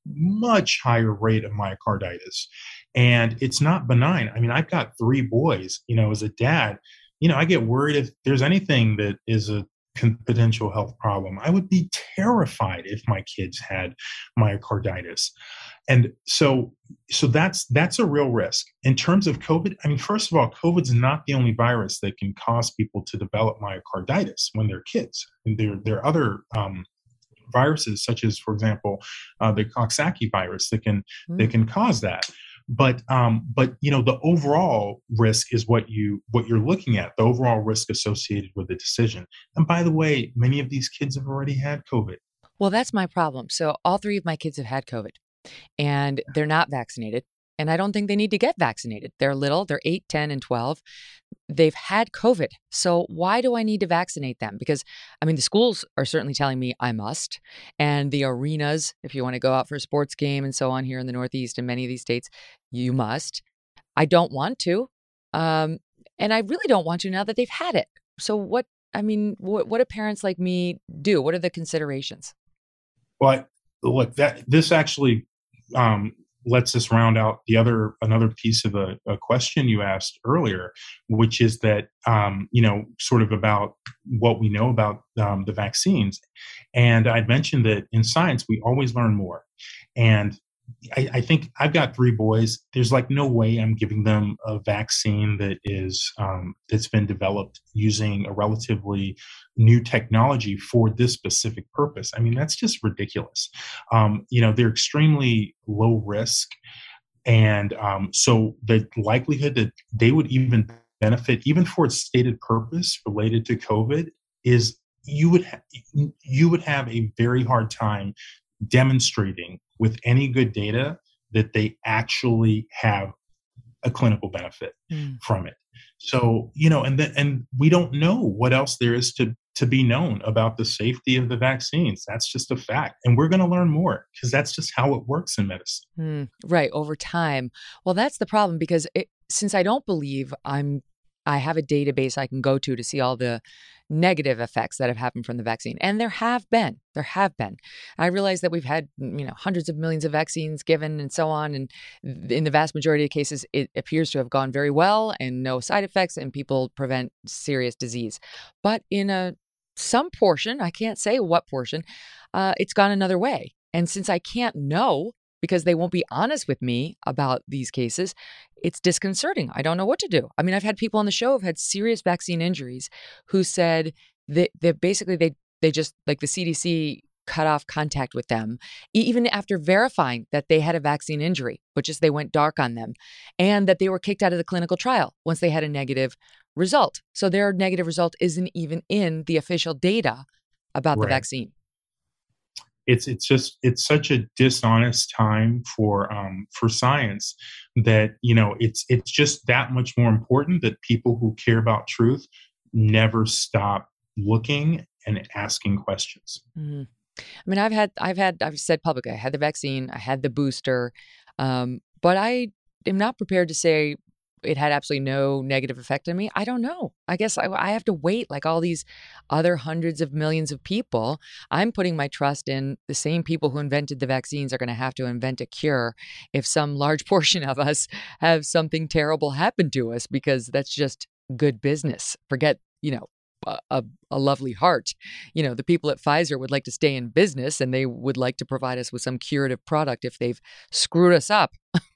much higher rate of myocarditis. And it's not benign. I mean, I've got three boys, you know, as a dad, you know, I get worried if there's anything that is a potential health problem. I would be terrified if my kids had myocarditis. And so, so that's, that's a real risk. In terms of COVID, I mean, first of all, COVID's not the only virus that can cause people to develop myocarditis when they're kids. And there, there are other, um, viruses such as, for example, uh, the Coxsackie virus that can, mm. that can cause that. But um, but you know, the overall risk is what you what you're looking at, the overall risk associated with the decision. And by the way, many of these kids have already had COVID. Well, that's my problem. So all three of my kids have had COVID and they're not vaccinated. And I don't think they need to get vaccinated. They're little, they're eight, ten, and twelve. They've had COVID. So why do I need to vaccinate them? Because, I mean, the schools are certainly telling me I must. And the arenas, if you want to go out for a sports game and so on here in the Northeast and many of these states, you must. I don't want to. Um, and I really don't want to now that they've had it. So what, I mean, what, what do parents like me do? What are the considerations? Well, look, that this actually um, lets us round out the other another piece of a, a question you asked earlier, which is that um, you know, sort of about what we know about um, the vaccines. And I'd mentioned that in science we always learn more. And I, I think I've got three boys. There's like no way I'm giving them a vaccine that is um, that's been developed using a relatively new technology for this specific purpose. I mean, that's just ridiculous. Um, you know, they're extremely low risk, and um, so the likelihood that they would even benefit, even for its stated purpose related to COVID, is you would ha- you would have a very hard time demonstrating with any good data that they actually have a clinical benefit mm. from it. So, you know, and then, and we don't know what else there is to, to be known about the safety of the vaccines. That's just a fact. And we're going to learn more because that's just how it works in medicine. Mm, right. Over time. Well, that's the problem because it, since I don't believe I'm I have a database I can go to to see all the negative effects that have happened from the vaccine. And there have been, there have been. I realize that we've had, you know, hundreds of millions of vaccines given and so on. And in the vast majority of cases, it appears to have gone very well and no side effects and people prevent serious disease. But in a some portion, I can't say what portion, uh, it's gone another way. And since I can't know, because they won't be honest with me about these cases, it's disconcerting. I don't know what to do. I mean, I've had people on the show who've had serious vaccine injuries who said that, that basically they they just, like the C D C cut off contact with them, even after verifying that they had a vaccine injury, but just they went dark on them, and that they were kicked out of the clinical trial once they had a negative result. So their negative result isn't even in the official data about right. the vaccine. It's it's just it's such a dishonest time for um, for science that, you know, it's it's just that much more important that people who care about truth never stop looking and asking questions. Mm-hmm. I mean, I've had I've had I've said publicly I had the vaccine, I had the booster, um, but I am not prepared to say it had absolutely no negative effect on me. I don't know. I guess I, I have to wait like all these other hundreds of millions of people. I'm putting my trust in the same people who invented the vaccines are going to have to invent a cure if some large portion of us have something terrible happen to us, because that's just good business. Forget, you know, a, a lovely heart. You know, the people at Pfizer would like to stay in business and they would like to provide us with some curative product if they've screwed us up.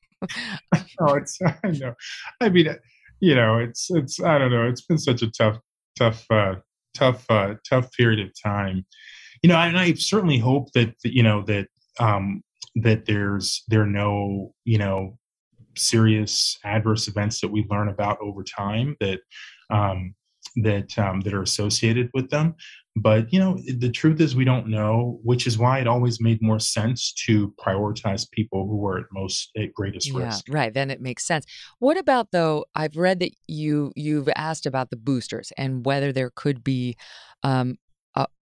No, it's I know. I mean, you know, it's it's I don't know. It's been such a tough, tough, uh, tough, uh, tough period of time. You know, and I certainly hope that you know that um, that there's there are no you know serious adverse events that we learn about over time that um, that um, that are associated with them. But, you know, the truth is we don't know, which is why it always made more sense to prioritize people who were at most at greatest yeah, risk. Right. Then it makes sense. What about, though, I've read that you, you've asked about the boosters and whether there could be um,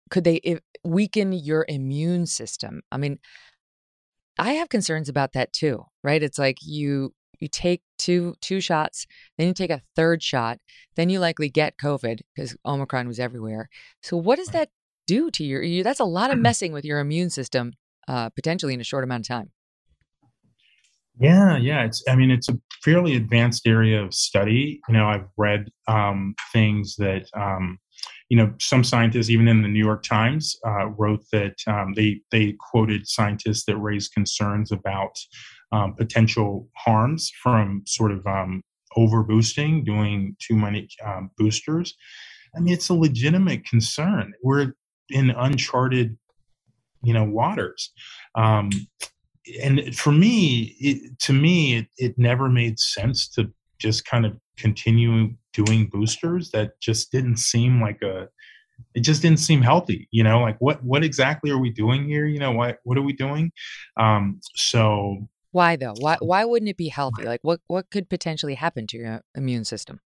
could they i- weaken your immune system? I mean, I have concerns about that too, right? It's like you you take two two shots, then you take a third shot, then you likely get COVID because Omicron was everywhere. So what does that do to your, you, that's a lot of messing with your immune system, uh, potentially in a short amount of time. Yeah, yeah. It's, I mean, it's a fairly advanced area of study. You know, I've read um, things that, um, you know, some scientists, even in the New York Times, uh, wrote that um, they they quoted scientists that raised concerns about um, potential harms from sort of um, overboosting, doing too many um, boosters. I mean, it's a legitimate concern. We're in uncharted, you know, waters. Um, and for me, it, to me, it, it never made sense to just kind of continue doing boosters. That just didn't seem like a, it just didn't seem healthy, you know, like what, what exactly are we doing here? You know, what, what are we doing? Um, so Why though? Why why wouldn't it be healthy? Like what what could potentially happen to your immune system?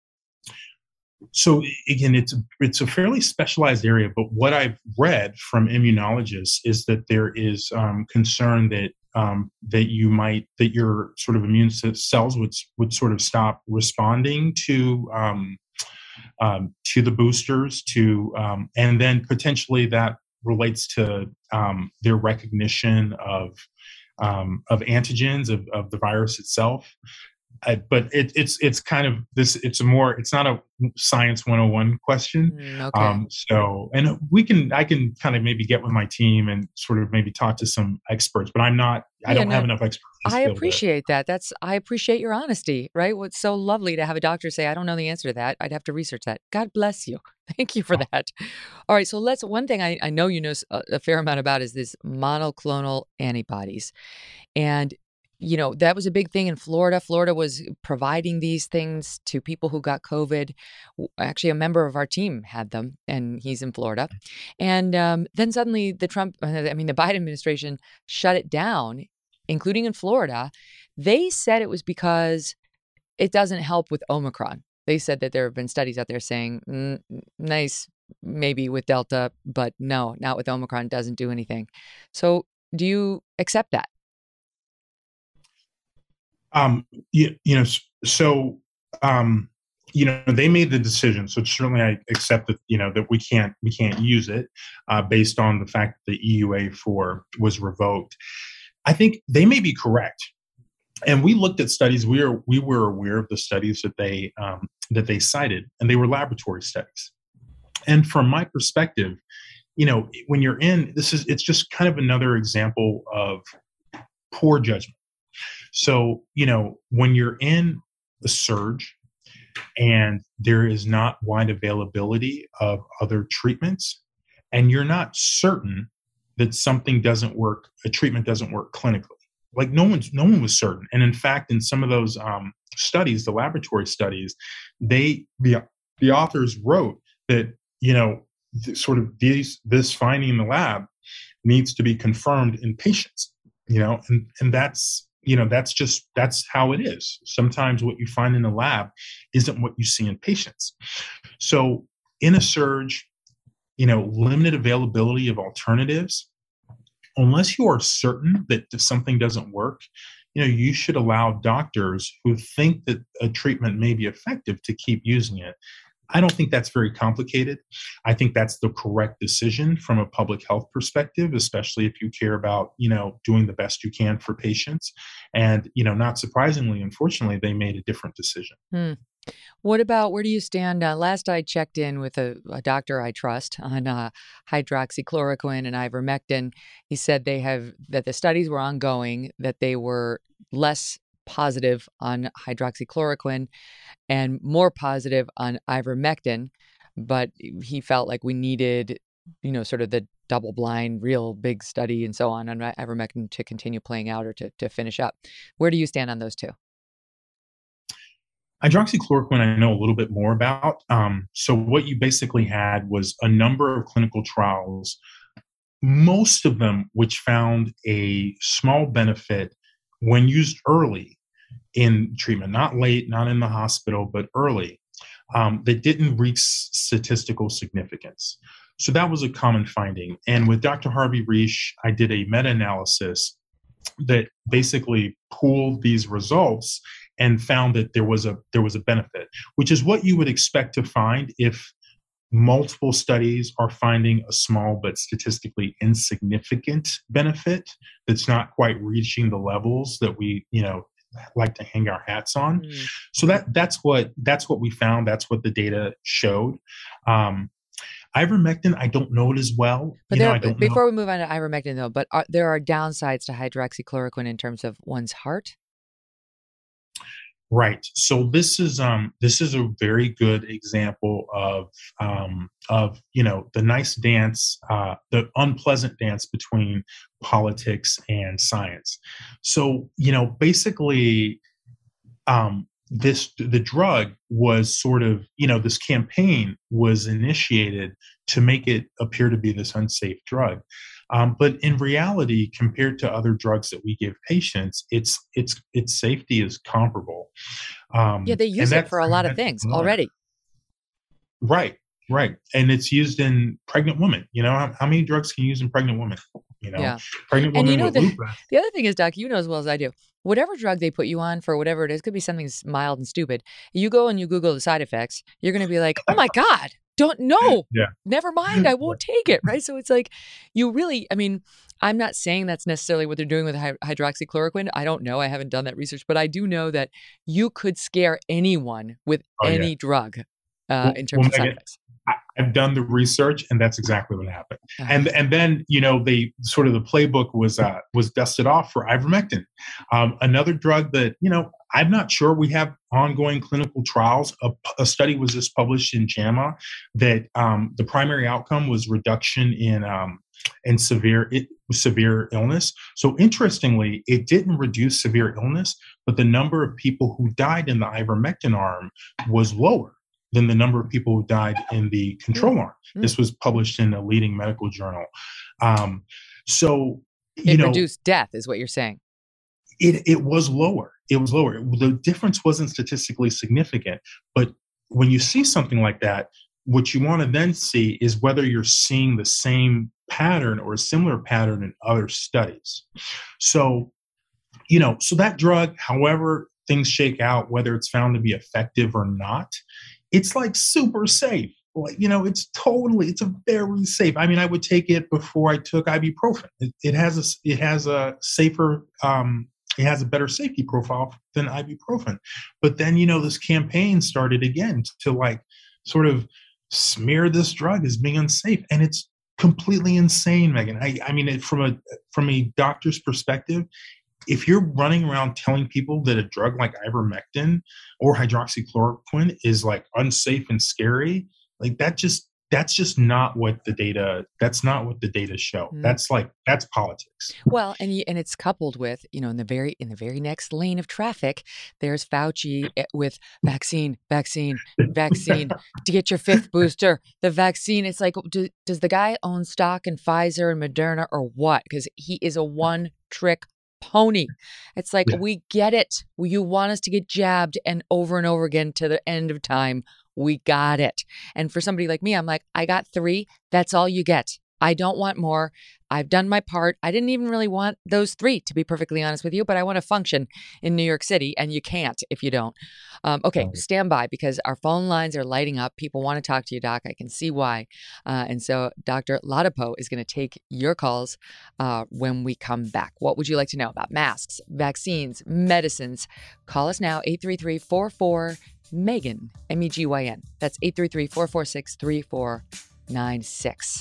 So again, it's a, it's a fairly specialized area, but what I've read from immunologists is that there is um, concern that um, that you might that your sort of immune cells would would sort of stop responding to um, um, to the boosters, to um, and then potentially that relates to um, their recognition of um, of antigens of, of the virus itself. I, but it, it's it's kind of this. It's a more. It's not a science one oh one question. Mm, okay. Um, so, and we can. I can kind of maybe get with my team and sort of maybe talk to some experts. But I'm not. I Yeah, don't have no, enough expertise. I to be able to- appreciate that. That's I appreciate your honesty, right? What's so lovely to have a doctor say, I don't know the answer to that. I'd have to research that. God bless you. Thank you for Oh. that. All right. So let's, one thing I, I know you know s- a, a fair amount about is this monoclonal antibodies. And, you know, that was a big thing in Florida. Florida was providing these things to people who got COVID. W- Actually, a member of our team had them, and he's in Florida. And um, then suddenly the Trump, I mean, the Biden administration shut it down, including in Florida. They said it was because it doesn't help with Omicron. They said that there have been studies out there saying, mm, nice, maybe with Delta, but no, not with Omicron, doesn't do anything. So do you accept that? Um, you, you know, s- so um, you know, they made the decision. So certainly, I accept that. You know that we can't we can't use it uh, based on the fact that the E U A four was revoked. I think they may be correct. And we looked at studies. We are we were aware of the studies that they um, that they cited, and they were laboratory studies. And from my perspective, you know, when you're in this is it's just kind of another example of poor judgment. So, you know, when you're in a surge and there is not wide availability of other treatments, and you're not certain that something doesn't work, a treatment doesn't work clinically. Like no one's no one was certain. And in fact, in some of those um, studies, the laboratory studies, they the the authors wrote that, you know, th- sort of these this finding in the lab needs to be confirmed in patients, you know, and and that's, you know, that's just that's how it is. Sometimes what you find in the lab isn't what you see in patients. So in a surge, you know, limited availability of alternatives, unless you are certain that something doesn't work, you know, you should allow doctors who think that a treatment may be effective to keep using it. I don't think that's very complicated. I think that's the correct decision from a public health perspective, especially if you care about, you know, doing the best you can for patients. And, you know, not surprisingly, unfortunately, they made a different decision. Hmm. What about, where do you stand? Uh, last I checked in with a, a doctor I trust on uh, hydroxychloroquine and ivermectin. He said they have, that the studies were ongoing, that they were less positive on hydroxychloroquine and more positive on ivermectin. But he felt like we needed, you know, sort of the double blind, real big study and so on on ivermectin to continue playing out or to, to finish up. Where do you stand on those two? Hydroxychloroquine, I know a little bit more about. Um, so, what you basically had was a number of clinical trials, most of them which found a small benefit when used early in treatment, not late, not in the hospital, but early. um, that didn't reach statistical significance. So that was a common finding. And with Doctor Harvey Risch, I did a meta-analysis that basically pooled these results and found that there was a there was a benefit, which is what you would expect to find if multiple studies are finding a small but statistically insignificant benefit that's not quite reaching the levels that we, you know, like to hang our hats on. Mm. So that that's what that's what we found. That's what the data showed. Um, ivermectin, I don't know it as well. But you there, know, I don't before know. we move on to ivermectin, though, but are, there are downsides to hydroxychloroquine in terms of one's heart. Right. So this is um this is a very good example of um of you know the nice dance, uh, the unpleasant dance between politics and science. So you know basically, um, this the drug was sort of you know this campaign was initiated to make it appear to be this unsafe drug. Um, but in reality, compared to other drugs that we give patients, its its its safety is comparable. Um, yeah, they use it for a lot of things already. Right, right, and it's used in pregnant women. You know, how, how many drugs can you use in pregnant women? You know, yeah. pregnant and women you know with the, lupus. The other thing is, Doc, you know as well as I do, whatever drug they put you on for whatever it is, could be something mild and stupid. You go and you Google the side effects, you're going to be like, oh my God. Don't know. Yeah. Never mind. I won't take it. Right. So it's like you really, I mean, I'm not saying that's necessarily what they're doing with hydroxychloroquine. I don't know. I haven't done that research, but I do know that you could scare anyone with oh, any yeah. drug uh, well, in terms well, of side Megan, effects. I've done the research, and that's exactly what happened. Uh-huh. And and then you know they sort of the playbook was uh, was dusted off for ivermectin, um, another drug that you know I'm not sure we have ongoing clinical trials. A, a study was just published in JAMA that um, the primary outcome was reduction in um, in severe it, severe illness. So interestingly, it didn't reduce severe illness, but the number of people who died in the ivermectin arm was lower than the number of people who died in the control mm. arm. Mm. This was published in a leading medical journal. Um, so, you it know, reduced death is what you're saying. It it was lower. It was lower. The difference wasn't statistically significant. But when you see something like that, what you want to then see is whether you're seeing the same pattern or a similar pattern in other studies. So, you know, so that drug, however things shake out, whether it's found to be effective or not, it's like super safe. Like, you know, it's totally, it's a very safe. I mean, I would take it before I took ibuprofen. It, it has a, it has a safer, um, it has a better safety profile than ibuprofen. But then, you know, this campaign started again to like sort of smear this drug as being unsafe. And it's completely insane, Megan. I, I mean, it, from a, from a doctor's perspective, if you're running around telling people that a drug like ivermectin or hydroxychloroquine is like unsafe and scary, like that just that's just not what the data that's not what the data show. Mm. That's like that's politics. Well, and you, and it's coupled with, you know, in the very in the very next lane of traffic, there's Fauci with vaccine, vaccine, vaccine to get your fifth booster. The vaccine, it's like, do, does the guy own stock in Pfizer and Moderna or what? Because he is a one trick pony. It's like, yeah. we get it. You want us to get jabbed and over and over again to the end of time. We got it. And for somebody like me, I'm like, I got three. That's all you get. I don't want more. I've done my part. I didn't even really want those three, to be perfectly honest with you, but I want to function in New York City, and you can't if you don't. Um, okay, stand by because our phone lines are lighting up. People want to talk to you, Doc. I can see why. Uh, and so Doctor Ladapo is going to take your calls uh, when we come back. What would you like to know about masks, vaccines, medicines? Call us now, eight three three, four four, Megan, M E G Y N. That's eight three three, four four six, three four nine six.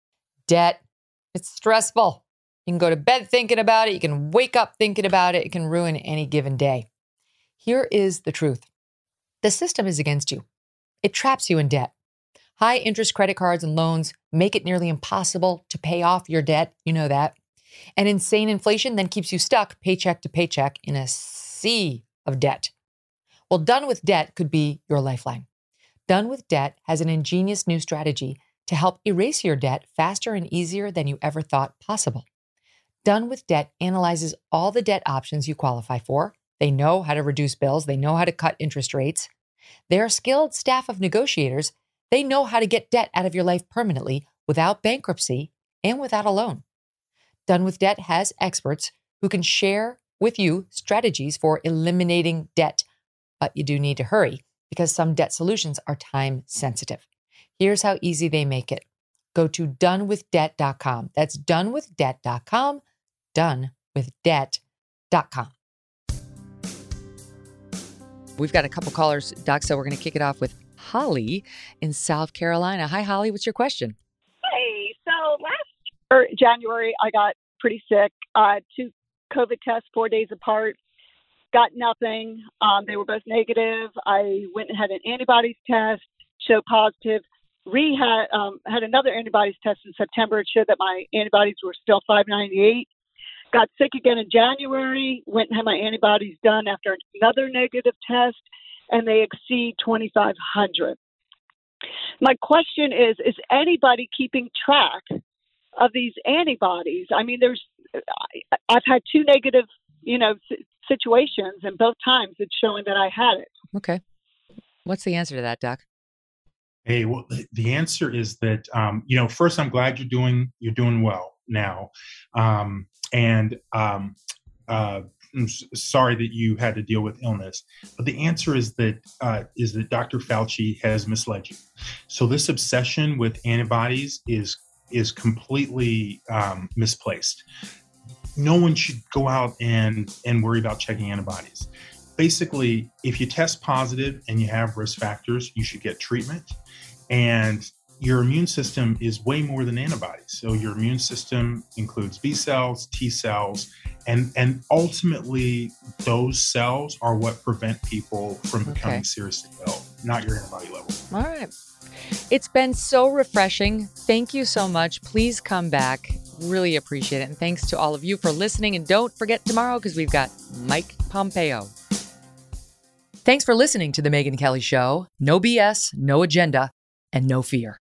Debt. It's stressful. You can go to bed thinking about it. You can wake up thinking about it. It can ruin any given day. Here is the truth. The system is against you. It traps you in debt. High interest credit cards and loans make it nearly impossible to pay off your debt. You know that. And insane inflation then keeps you stuck paycheck to paycheck in a sea of debt. Well, Done with Debt could be your lifeline. Done with Debt has an ingenious new strategy to help erase your debt faster and easier than you ever thought possible. Done with Debt analyzes all the debt options you qualify for. They know how to reduce bills. They know how to cut interest rates. Their skilled staff of negotiators, they know how to get debt out of your life permanently without bankruptcy and without a loan. Done with Debt has experts who can share with you strategies for eliminating debt, but you do need to hurry because some debt solutions are time sensitive. Here's how easy they make it. Go to done with debt dot com. That's done with debt dot com, done with debt dot com. We've got a couple callers, Doc, so we're going to kick it off with Holly in South Carolina. Hi, Holly. What's your question? Hey, so last January, I got pretty sick. Uh, two COVID tests four days apart. Got nothing. Um, they were both negative. I went and had an antibodies test, showed positive. Re had um, had another antibodies test in September. It showed that my antibodies were still five ninety-eight. Got sick again in January. Went and had my antibodies done after another negative test, and they exceed twenty-five hundred. My question is: is anybody keeping track of these antibodies? I mean, there's I've had two negative, you know, situations, and both times it's showing that I had it. Okay, what's the answer to that, Doc? Hey, well, the answer is that, um, you know, first, I'm glad you're doing, you're doing well now. Um, and um, uh, I'm s- sorry that you had to deal with illness, but the answer is that, uh, is that Doctor Fauci has misled you. So this obsession with antibodies is, is completely um, misplaced. No one should go out and, and worry about checking antibodies. Basically, if you test positive and you have risk factors, you should get treatment. And your immune system is way more than antibodies. So your immune system includes B cells, T cells, and, and ultimately those cells are what prevent people from becoming Okay. seriously ill, not your antibody level. All right. It's been so refreshing. Thank you so much. Please come back. Really appreciate it. And thanks to all of you for listening. And don't forget tomorrow because we've got Mike Pompeo. Thanks for listening to The Megyn Kelly Show. No B S, no agenda, and no fear.